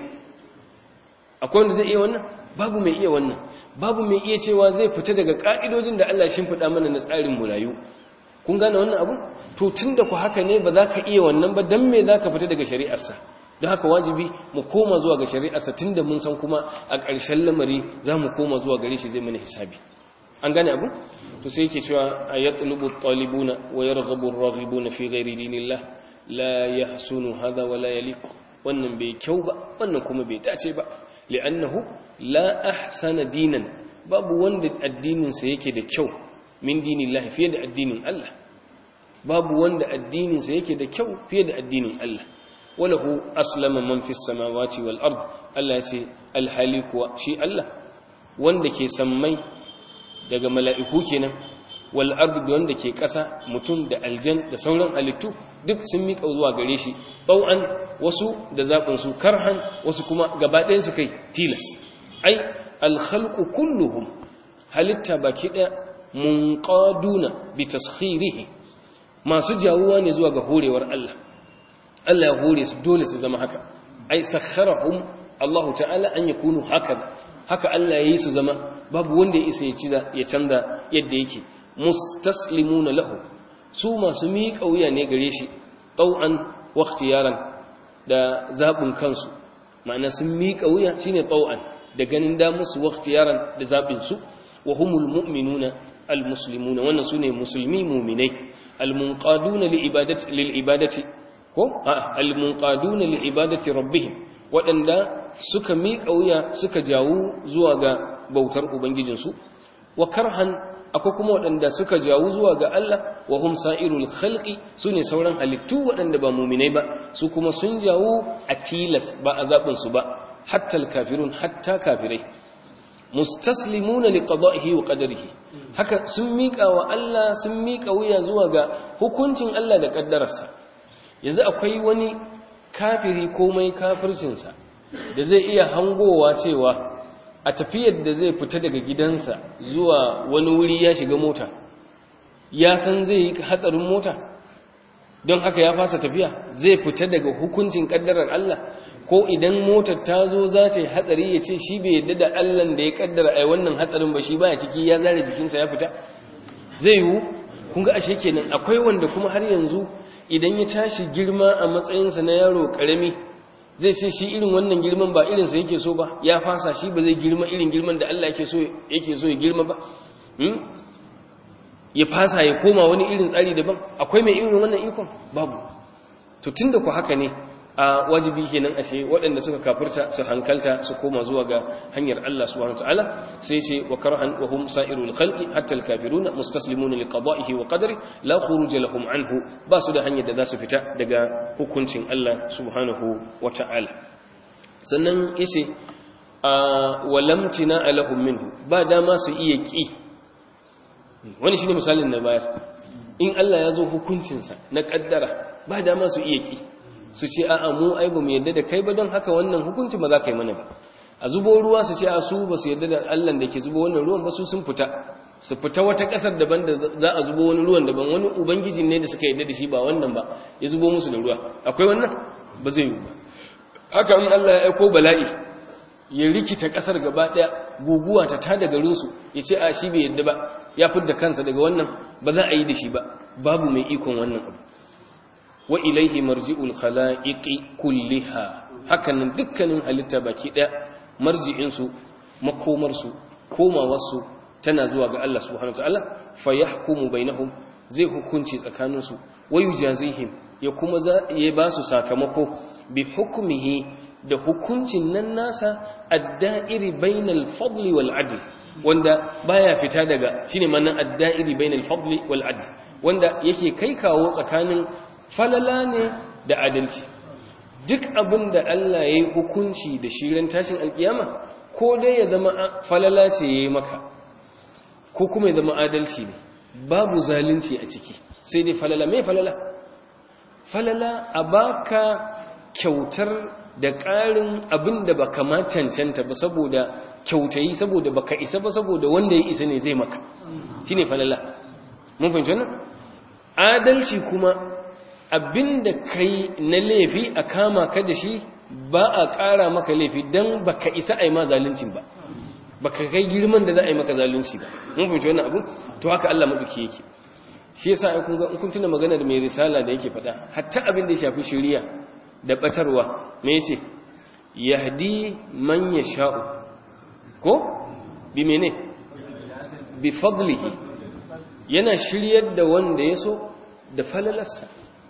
akwai wanda zai iya wannan babu mai iya wannan babu mai iya cewa zai fita daga ƙa'idojin da Allah shi faɗa mana na tsarin mu rayu kun gane wannan abu to tunda ku haka ne ba za ka iya wannan ba dan me za ka fita daga shari'arsa don haka wajibi mu koma zuwa ga shari'arsa tunda mun san kuma a ƙarshen lamari za mu koma zuwa gare shi zai mana hisabi an gane abu to sai yake cewa ayatlubu at-talibuna wa yarghabu ar-raghibuna fi ghairi dinillah la yahsunu hadha wa la yaliq wannan bai kyau ba wannan kuma bai dace ba li'annahu la ahsana dinan babu wanda addinin sa yake da kyau min dinillahi fiye da addinin Allah babu wanda addinin sa yake da kyau fiye da addinin Allah walahu aslama man fis samawati wal ard Allah yace alhaliku shi Allah wanda ke sammai daga mala'iku kenan wal ard wanda ke ƙasa mutum da aljan da sauran halittu duk sun miƙa zuwa gare shi tau'an wasu da zaɓin su karhan wasu kuma gaba ɗayan su kai tilas ai al khalqu kulluhum halitta baki ɗaya munqaduna bi taskhirihi masu jawuwa ne zuwa ga horewar Allah Allah ya hore su dole su zama haka ai sakharahum Allah ta'ala an yakunu haka Allah ya yi su zama babu wanda ya isa ya canza yadda yake mustaslimuna lahu su masu miƙa wuya ne gare shi tau'an wa ikhtiyaran da zabin kansu ma'ana sun miƙa wuya shine tau'an da ganin da musu wa ikhtiyaran da zabin su wa humul mu'minuna almuslimuna wannan sune musulmi mu'minai almunqaduna lil ibadati ko almunqaduna li ibadati rabbihim wadanda suka miƙa wuya suka jawo zuwa ga bautar ubangijinsu wa karhan akwai kuma wadanda suka jawo zuwa ga Allah wa hum sa'irul khalqi sune sauran halittu wadanda ba mu'minai ba su kuma sun jawo a tilas ba azabin su ba hatta al-kafirun hatta kafirai mustaslimuna liqada'ihi wa qadarihi haka sun miƙa wa Allah sun miƙa wuya zuwa ga hukuncin Allah da ƙaddararsa. Yanzu akwai wani kafiri komai kafircinsa da zai iya hangowa cewa a tafiyar da zai fita daga gidansa zuwa wani wuri ya shiga mota ya san zai yi hatsarin mota don haka ya fasa tafiya zai fita daga hukuncin ƙaddarar Allah, ko idan motar ta zo za ta yi hatsari ya ce shi bai yadda da Allahn da ya kaddara ai wannan hatsarin ba, shi baya ciki, ya zare jikinsa ya fita. Zai yiwu kun ga ashe kenan akwai wanda kuma har yanzu idan ya tashi girma a matsayinsa na yaro karami zai ce shi irin wannan girman ba irinsa yake so ba, ya fasa, shi ba zai girma irin girman da Allah yake so ya girma ba, ya fasa ya koma wani irin tsari daban. Akwai mai irin wannan ikon? Babu. To tunda ku haka ne a wajibi kenan ashe waɗanda suka kafirta su hankalta su koma zuwa ga hanyar Allah subhanahu wataala. Sai ce wa karhan wa hum sa'irul khalqi hatta al kafiruna mustaslimuna li qada'ihi wa qadari la khuruj lahum anhu, ba su da hanyar da za su fita daga hukuncin Allah subhanahu wataala. Sannan yace wa lam tina lahum minhu, ba dama su iya ki. Wani shine misalin na bayar, in Allah ya zo hukuncinsa na kaddara ba dama su iya ki, su ce a'a mu ai ba mu yadda da kai ba don haka wannan hukunci ba za ka yi mana ba. A zubo ruwa su ce a su ba su yadda da Allah da ke zubo wannan ruwan ba, su sun fita, su fita wata kasar daban da za a zubo wani ruwan daban, wani ubangiji ne da suka yadda da shi ba wannan ba ya zubo musu da ruwa. Akwai wannan? Ba zai yi ba. Haka in Allah ya aiko bala'i ya rikita kasar gaba daya, guguwa ta tada garin su, ya ce a shi bai yadda ba, ya fidda kansa daga wannan, ba za a yi da shi ba, babu mai ikon wannan abu. Wa ilaihi marji'ul khala'iqi kulliha, hakanan dukkanin halitta baki daya marji'in su, makomar su, komawar su tana zuwa ga Allah subhanahu wataala. Fa yahkumu bainahum, zai hukunci tsakanin su, wa yujazihim, ya kuma ya ba su sakamako bi hukmihi, da hukuncin nan nasa ad-da'iri bainal fadli wal adl, wanda baya fita daga shine manan ad-da'iri bainal fadli wal adl, wanda yake kai kawo tsakanin falala ne da adalci. Duk abin da Allah ya yi hukunci da shirin tashin alkiyama, ko dai ya zama falala ce ya yi maka, ko kuma ya zama adalci ne, babu zalunci a ciki, sai dai falala. Mai falala? Falala a baka kyautar da ƙarin abin da baka ma cancanta ba, saboda kyautayi, saboda baka isa ba, saboda wanda ya isa ne zai maka, shine falala. Mun fahimci wannan? Adalci kuma abinda kai na laifi a kama ka da shi, ba a ƙara maka laifi don baka isa a yi ma zaluncin ba, baka kai girman da za a yi maka zalunci ba. Mun fahimci wannan abu? To haka Allah maɗauki yake. Shi yasa ai kun tuna magana da mai risala da yake faɗa, hatta abin da ya shafi shari'a da batarwa, me yace? Yahdi man yasha'u, ko bi mene? Bi fadlihi, yana shiryar da wanda ya so da falalarsa.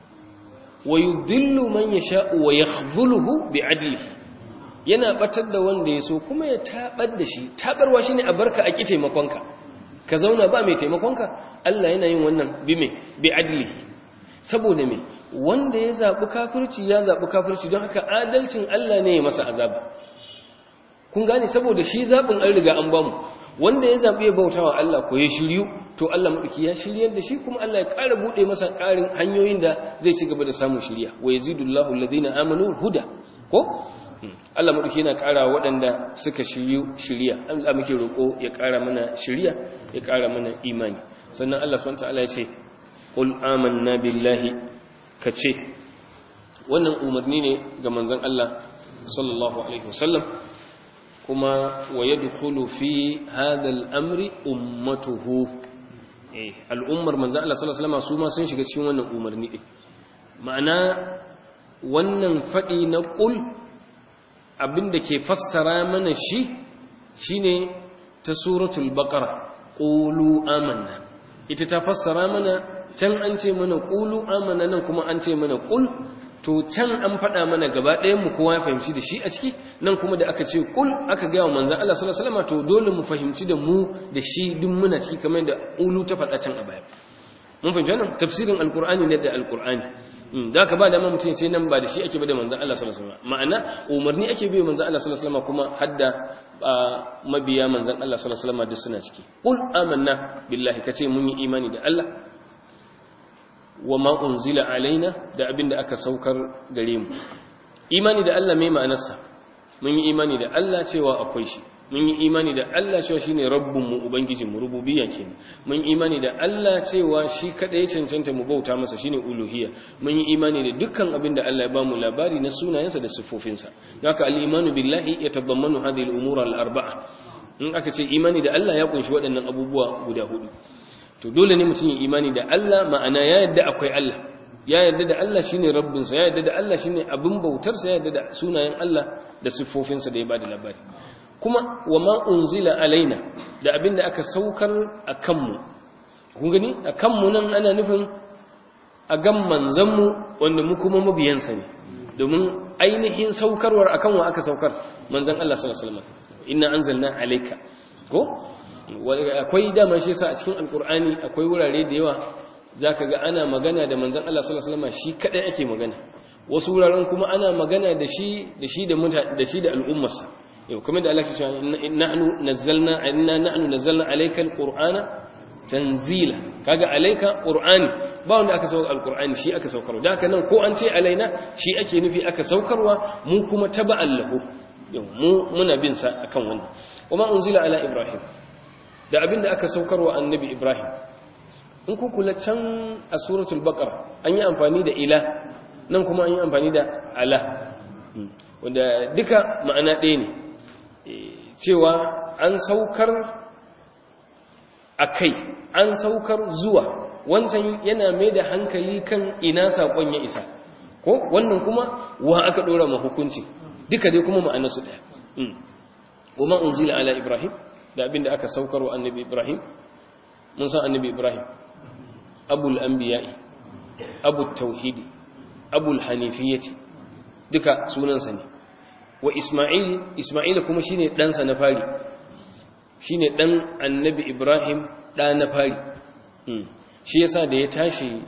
Wa yudillu man yasha'u wa yakhdhuluhu bi adlihi, yana batar da wanda ya so kuma ya tabar da shi. Tabarwa shine a barka a ki taimakonka, ka zauna ba mai taimakonka. Allah yana yin wannan bi adlihi, saboda me? Wanda ya zabi kafirci ya zabi kafirci, don haka adalcin Allah ne ya masa azaba. Kun gane? Saboda shi zabin an riga an bamu. Wanda ya zabi ya bautawa Allah ko ya shiryu, to Allah madauki ya shiryar da shi, kuma Allah ya ƙara bude masa ƙarin hanyoyin da zai ci gaba da samun shiriya. Wa yazidullahu alladhina amanu huda, ko Allah madauki yana ƙara waɗanda suka shiriya. Allah muke roƙo ya ƙara mana shiriya, ya ƙara mana imani. Sannan Allah subhanahu wa ta'ala ya ce qul amanna billahi, kace wannan umarni ne ga manzon Allah sallallahu alaihi wasallam, kuma wa yadkhulu fi hadha al-amri ummatuhu, al'ummar manzon Allah sallallahu alaihi wasallam su ma sun shiga cikin wannan umarni din. Ma'ana wannan fadi na qul abinda ke fassara mana shi shine ta suratul baqara, qulu amanna. Ita ta fassara mana, can an ce mana qulu amanna, nan kuma an ce mana qul. To can an faɗa mana gaba ɗayan mu kowa ya fahimci da shi a ciki, nan kuma da aka ce qul aka ga manzon Allah sallallahu alaihi wasallam, to dole mu fahimci da mu da shi duk muna ciki, kamar da qulu ta faɗa can a baya. Mun fahimci wannan tafsirin alqur'ani ne da alqur'ani. da ka ba da mutum sai nan ba da shi ake ba da manzon Allah sallallahu alaihi wasallam ma'ana umarni ake bi manzon Allah sallallahu alaihi wasallam kuma hadda mabiya manzon Allah sallallahu alaihi wasallam duk suna ciki qul amanna billahi kace mun yi imani da Allah wa ma unzila alaina da abinda aka saukar gare mu imani da Allah mai ma'anarsa mun yi imani da Allah cewa akwai shi mun yi imani da Allah cewa shine rabbunmu ubangijinmu rububiyya kenan mun yi imani da Allah cewa shi kadai ya cancanta mu bauta masa shine uluhiyya mun yi imani da dukkan abinda Allah ya bamu labari na sunayensa da sifofinsa haka al-imanu billahi yatadammanu hadhihi al-umura al-arba'a in aka ce imani da Allah ya kunshi waɗannan abubuwa guda hudu to dole ne mutum ya imani da Allah ma'ana ya yadda akwai Allah ya yadda da Allah shine rabbinsa ya yadda da Allah shine abin bautarsa ya yadda da sunayen Allah da sifofinsa da ya bada labari kuma wa ma unzila alaina da abinda aka saukar a kanmu kun gani a kanmu nan ana nufin a gan manzanmu wanda mu kuma mabiyansa ne domin ainihin saukarwar akan wa aka saukar manzan Allah sallallahu alaihi wasallam inna anzalna alayka ko akwai dama shi yasa a cikin alqur'ani akwai wurare da yawa zaka ga ana magana da manzan Allah sallallahu alaihi wasallam shi kadai ake magana wasu wuraren kuma ana magana da shi da al'ummarsa yau kuma da Allah ke cewa nahnu nazzalna alayka alqur'ana tanzila kaga alayka qur'ani ba wanda aka saukar alqur'ani shi aka saukarwa da haka nan ko an ce alaina shi ake nufi aka saukarwa mu kuma taba'an lahu yau muna bin sa akan wannan kuma unzila ala ibrahim da abinda aka saukarwa annabi ibrahim in ku kula can a suratul baqara an yi amfani da ila nan kuma an yi amfani da ala wanda duka ma'ana ɗaya ne cewa an saukar a kai an saukar zuwa wancan yana mai da hankali kan ina saƙon ya isa ko wannan kuma wa aka ɗora ma hukunci duka dai kuma ma'anarsu ɗaya wa unzila ala ibrahim da abinda aka saukar wa annabi ibrahim mun san annabi ibrahim abul anbiya'i abul tauhidi abul hanifiyyati duka sunansa ne wa isma'il kuma shine ɗansa na fari shine ɗan annabi ibrahim ɗa na fari shi yasa da ya tashi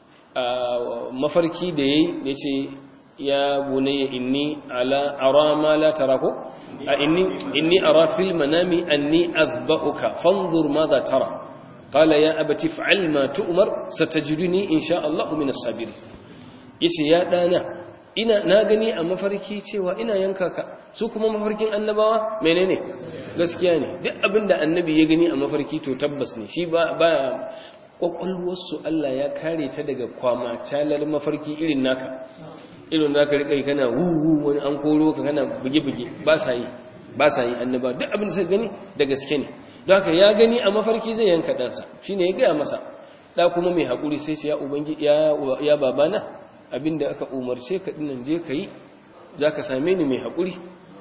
mafarki da yace ya bunayya inni ara ma la tarako inni ara fil manami anni azbahuka fanzur madha tara qala ya abati fa'al ma tu'mar satajiduni insha Allah min as-sabirin yace ya dana na gani a mafarki cewa ina yanka ka su kuma mafarkin annabawa menene gaskiya ne duk abinda annabi ya gani a mafarki to tabbas ne shi ba kwakwalwarsu Allah ya kare ta daga kwamacalar mafarki irin naka irin da ka riƙa kana wuwu wani an koro ka kana buge-buge ba sa yi annaba duk abin da suka gani da gaske ne don haka ya gani a mafarki zai yanka ɗansa shi ne ya gaya masa ɗa kuma mai haƙuri sai ce ya babana abinda aka umarce ka ɗinan je ka yi za ka same ni mai haƙuri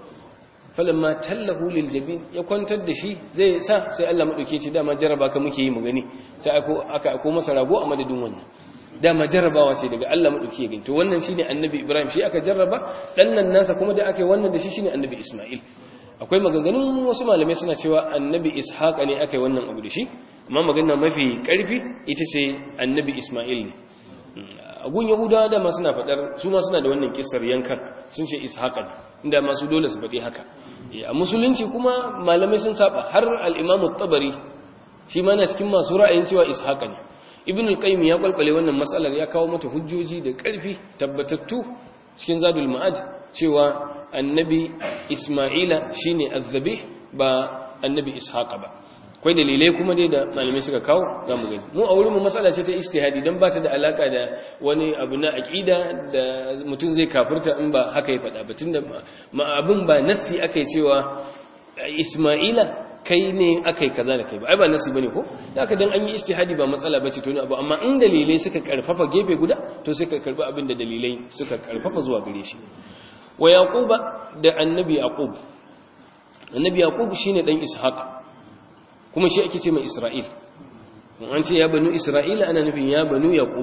falamma tallahu lil jabin ya kwantar da shi zai sa sai Allah madauke ce dama jarraba ka muke yi mu gani sai aka ako masa rago a madadin wannan dama jarrabawa ce daga Allah madauke ya gani to wannan shine annabi Ibrahim shi aka jarraba dan nan nasa kuma da aka yi wannan da shi shine annabi Isma'il akwai maganganun wasu malamai suna cewa annabi Ishaq ne aka yi wannan abu da shi amma magana mafi karfi ita ce annabi Isma'il ne agun yahudawa da ma suna fadar su ma suna da wannan kissar yankan sun ce Ishaq ne inda masu dole su faɗi haka a musulunci kuma malamai sun saba har al-Imam at-Tabari shi ma na cikin masu ra'ayin cewa Ishaq ne Ibn al-Qayyim ya kwalkwale wannan matsalar ya kawo mata hujjoji da ƙarfi tabbatattu cikin Zadul Ma'ad cewa annabi Isma'ila shine az-zabih ba annabi Ishaq ba akwai dalilai kuma dai da malamai suka kawo zamu gani mu a wurin mu matsala ce ta ijtihadi dan ba ta da alaka da wani abu na aqida da mutum zai kafirta in ba haka ya faɗa ba tunda abin ba nassi akai cewa Isma'ila kai ne akai kaza da kai ba ai ba nassi bane ko da haka dan an yi ijtihadi ba matsala bace to ne abu amma in dalilai suka karfafa gefe guda to sai ka karbi abin da dalilai suka karfafa zuwa gare shi wa yaquba da annabi yaqub shine dan ishaq kuma shi ake ce mai Isra'il an ce ya banu Isra'ila ana nufin ya banu Yaqub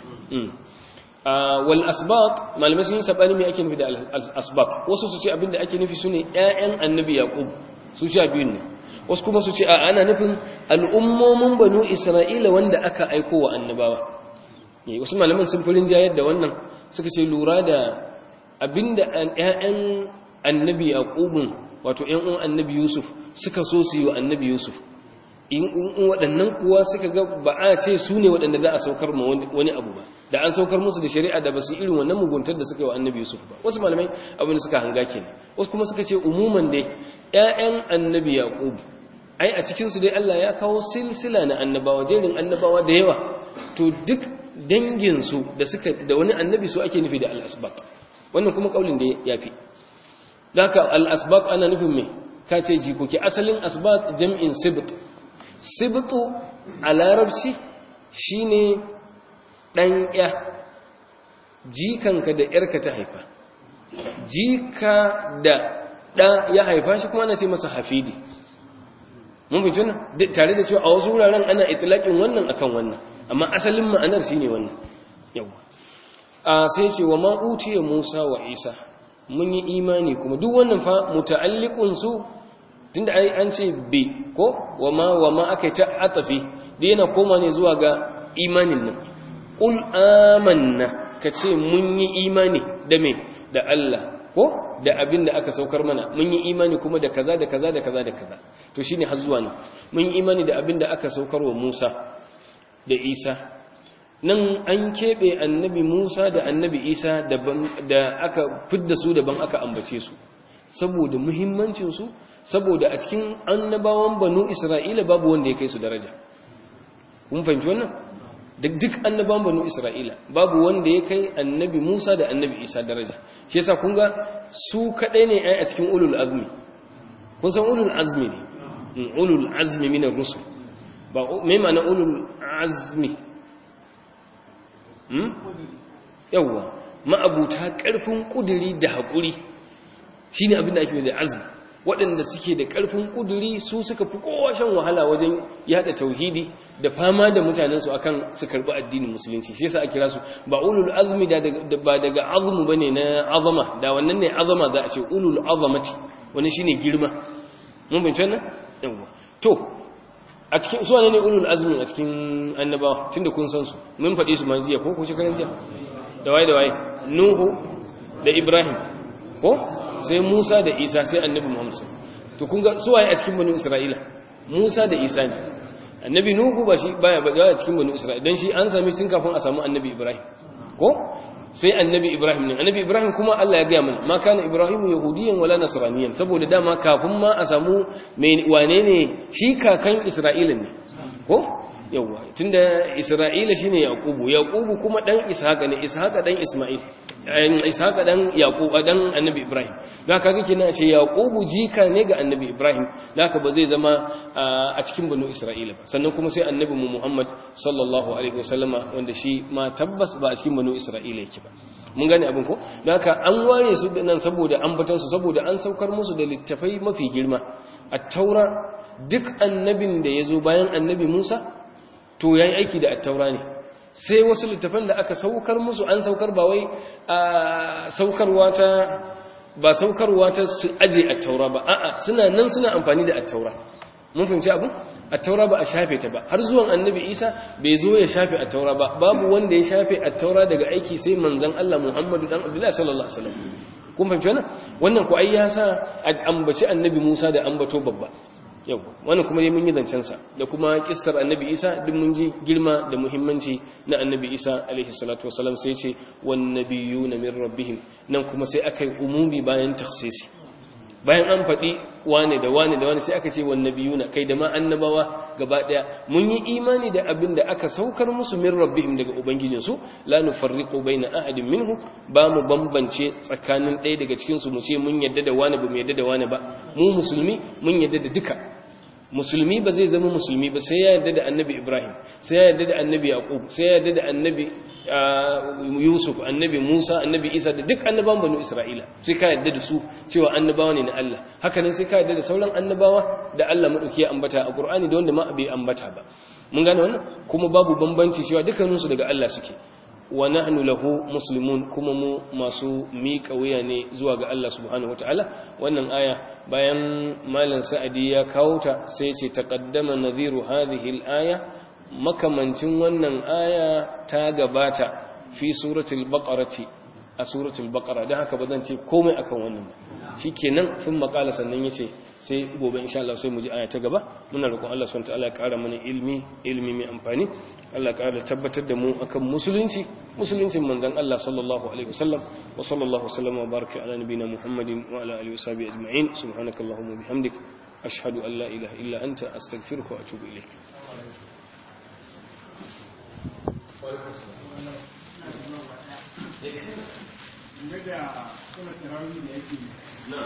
wal asbat malamai sun yi sabani mai ake nufi da asbat wasu su ce abinda ake nufi sune ƴaƴan annabi Yaqub su sha biyun ne wasu kuma su ce ana nufin al'ummomin banu Isra'ila wanda aka aiko wa annabawa wasu malaman sun furin jayar da wannan suka ce lura da abinda ƴaƴan annabi yaqubun wato ƴan uwan annabi yusuf suka so su yi wa annabi yusuf in waɗannan kuwa suka ga ba a ce su ne waɗanda za a saukar ma wani abu ba da an saukar musu da shari'a da ba su irin wannan muguntar da suka yi wa annabi yusuf ba wasu malamai abin da suka hanga kenan wasu kuma suka ce umuman dai ƴaƴan annabi yaqub ai a cikin su dai Allah ya kawo silsila na annabawa jerin annabawa da yawa to duk dangin su da wani annabi su ake nufi da al-asbaq wannan kuma kaulin da yafi haka al-asbaq ana nufin me kace jikoki asalin asbaq jam'in sibt sibtu a larabci shine dan ya jikanka da yarka ta haifa jika da ya haifa shi kuma ana ce masa hafidi mun fahimci wannan tare da cewa a wasu wuraren ana itlaqin wannan akan wannan amma asalin ma'anar shine wannan yawa sai ce wa ma utiya Musa wa Isa mun yi imani kuma duk wannan fa muta'alliqun su tunda ai an ce bi ko wama aka ta atafi da yana koma ne zuwa ga imanin nan qul amanna kace mun yi imani da me da Allah ko da abinda aka saukar mana mun yi imani kuma da kaza da kaza da kaza da kaza to shine har zuwa nan mun yi imani da abinda aka saukar wa Musa da Isa nan an kebe annabi Musa da annabi Isa da aka fidda su daban aka ambace su saboda muhimmancin su saboda a cikin annabawan banu Isra'ila babu wanda ya kai su daraja kun fahimci wannan duk annabawan banu Isra'ila babu wanda ya kai annabi Musa da annabi Isa daraja shi yasa kun ga su kadai ne ai a cikin ulul azmi kun san ulul azmi ne ulul azmi min ar-rusul ba me ma'ana ulul azmi yawa ma'abuta karfin kuduri da hakuri shine abin da ake da azmi waɗanda suke da ƙarfin ƙuduri su suka fi kowa shan wahala wajen yada tauhidi da fama da mutanensu akan su karɓi addinin musulunci shi yasa a kira su ba ulul azmi ba daga azmu bane na azama da wannan ne azama za a ce ulul azamati wani shine girma mun bincin nan yawa to a cikin su ne ulul azmi a cikin annabawa tunda kun san su mun faɗi su manziya ko ku shekaran jiya da waye nuhu da ibrahim ko sai Musa da Isa sai annabi Muhammad to kun ga suwaye a cikin banu Isra'ila Musa da Isa ne annabi Nuhu ba shi baya a cikin banu Isra'ila dan shi an same shi tun kafin a samu annabi Ibrahim ko sai annabi Ibrahim ne annabi Ibrahim kuma Allah ya ga mana ma kana Ibrahim yahudiyan wala nasraniyan saboda dama kafin ma a samu wane ne shi kakan Isra'ila ne ko yawa tunda Isra'ila shine Yaqubu kuma dan Ishaqa ne Ishaqa dan Isma'il Ishaqa dan Yaqub dan Annabi Ibrahim da kaga kina ce Yaqubu jika ne ga Annabi Ibrahim da ka ba zai zama a cikin banu Isra'ila ba sannan kuma sai Annabi Muhammad sallallahu alaihi wasallama wanda shi ma tabbas ba a cikin banu Isra'ila yake ba mun gane abin ko da ka an ware su nan saboda ambatan su saboda an saukar musu da littafai mafi girma at-taura duk annabin da yazo bayan Annabi Musa to yayi aiki da at-taura ne sai wasu littafan da aka saukar musu an saukar ba wai saukarwa ta su aje at-taura ba a'a suna nan suna amfani da at-taura mun fahimci abu at-taura ba a shafe ta ba har zuwan annabi Isa bai zo ya shafe at-taura ba babu wanda ya shafe at-taura daga aiki sai manzon Allah Muhammadu dan Abdullah sallallahu alaihi wasallam kun fahimci wannan ko ai ya sa ambaci annabi Musa da ambato babba yau wannan kuma dai mun yi zancen sa da kuma kissar annabi Isa duk mun ji girma da muhimmanci na annabi Isa alaihi salatu wasallam sai ce wan nabiyuna min rabbihim nan kuma sai akai umumi bayan takhsisi bayan an faɗi wane da wane da wane sai aka ce wan nabiyuna kai da ma annabawa gaba daya mun yi imani da abin da aka saukar musu min rabbihim daga ubangijinsu la nufarriqu baina ahadin minhu ba mu bambance tsakanin ɗaya daga cikin su mu ce mun yadda da wane ba mu yadda da wane ba mu musulmi mun yadda da duka musulmi ba zai zama musulmi ba sai ya yarda da annabi Ibrahim sai ya yarda da annabi Yaqub sai ya yarda da annabi Yusuf annabi Musa annabi Isa da duk annabawan banu Isra'ila sai ka yarda da su cewa annabawa ne na Allah haka nan sai ka yarda da sauran annabawa da Allah madauki ya ambata a Qur'ani da wanda ma bai ambata ba mun gane wannan kuma babu bambanci cewa dukkaninsu daga Allah suke wa nahnu lahu muslimun kuma mu masu miƙa wuya ne zuwa ga Allah subhanahu wataala wannan aya bayan malam Sa'adi ya kawo ta sai ce taqaddama nadhiru hadhihi al-aya makamancin wannan aya ta gabata fi suratul baqarati a suratul baqara dan haka bazan ce komai akan wannan ba shikenan sun makala sannan yace sai gobe insha Allah sai mu ji aya ta gaba muna roƙon Allah subhanahu wataala ya ƙara mana ilmi mai amfani Allah ya ƙara tabbatar da mu akan musuluncin manzon Allah sallallahu alaihi wasallam wa sallallahu wasallam wa baraka ala nabina Muhammadin wa ala alihi washabihi ajma'in subhanakallahumma bihamdik ashhadu an la ilaha illa anta astaghfiruka wa atubu ilaik daga kuma tarawih da yake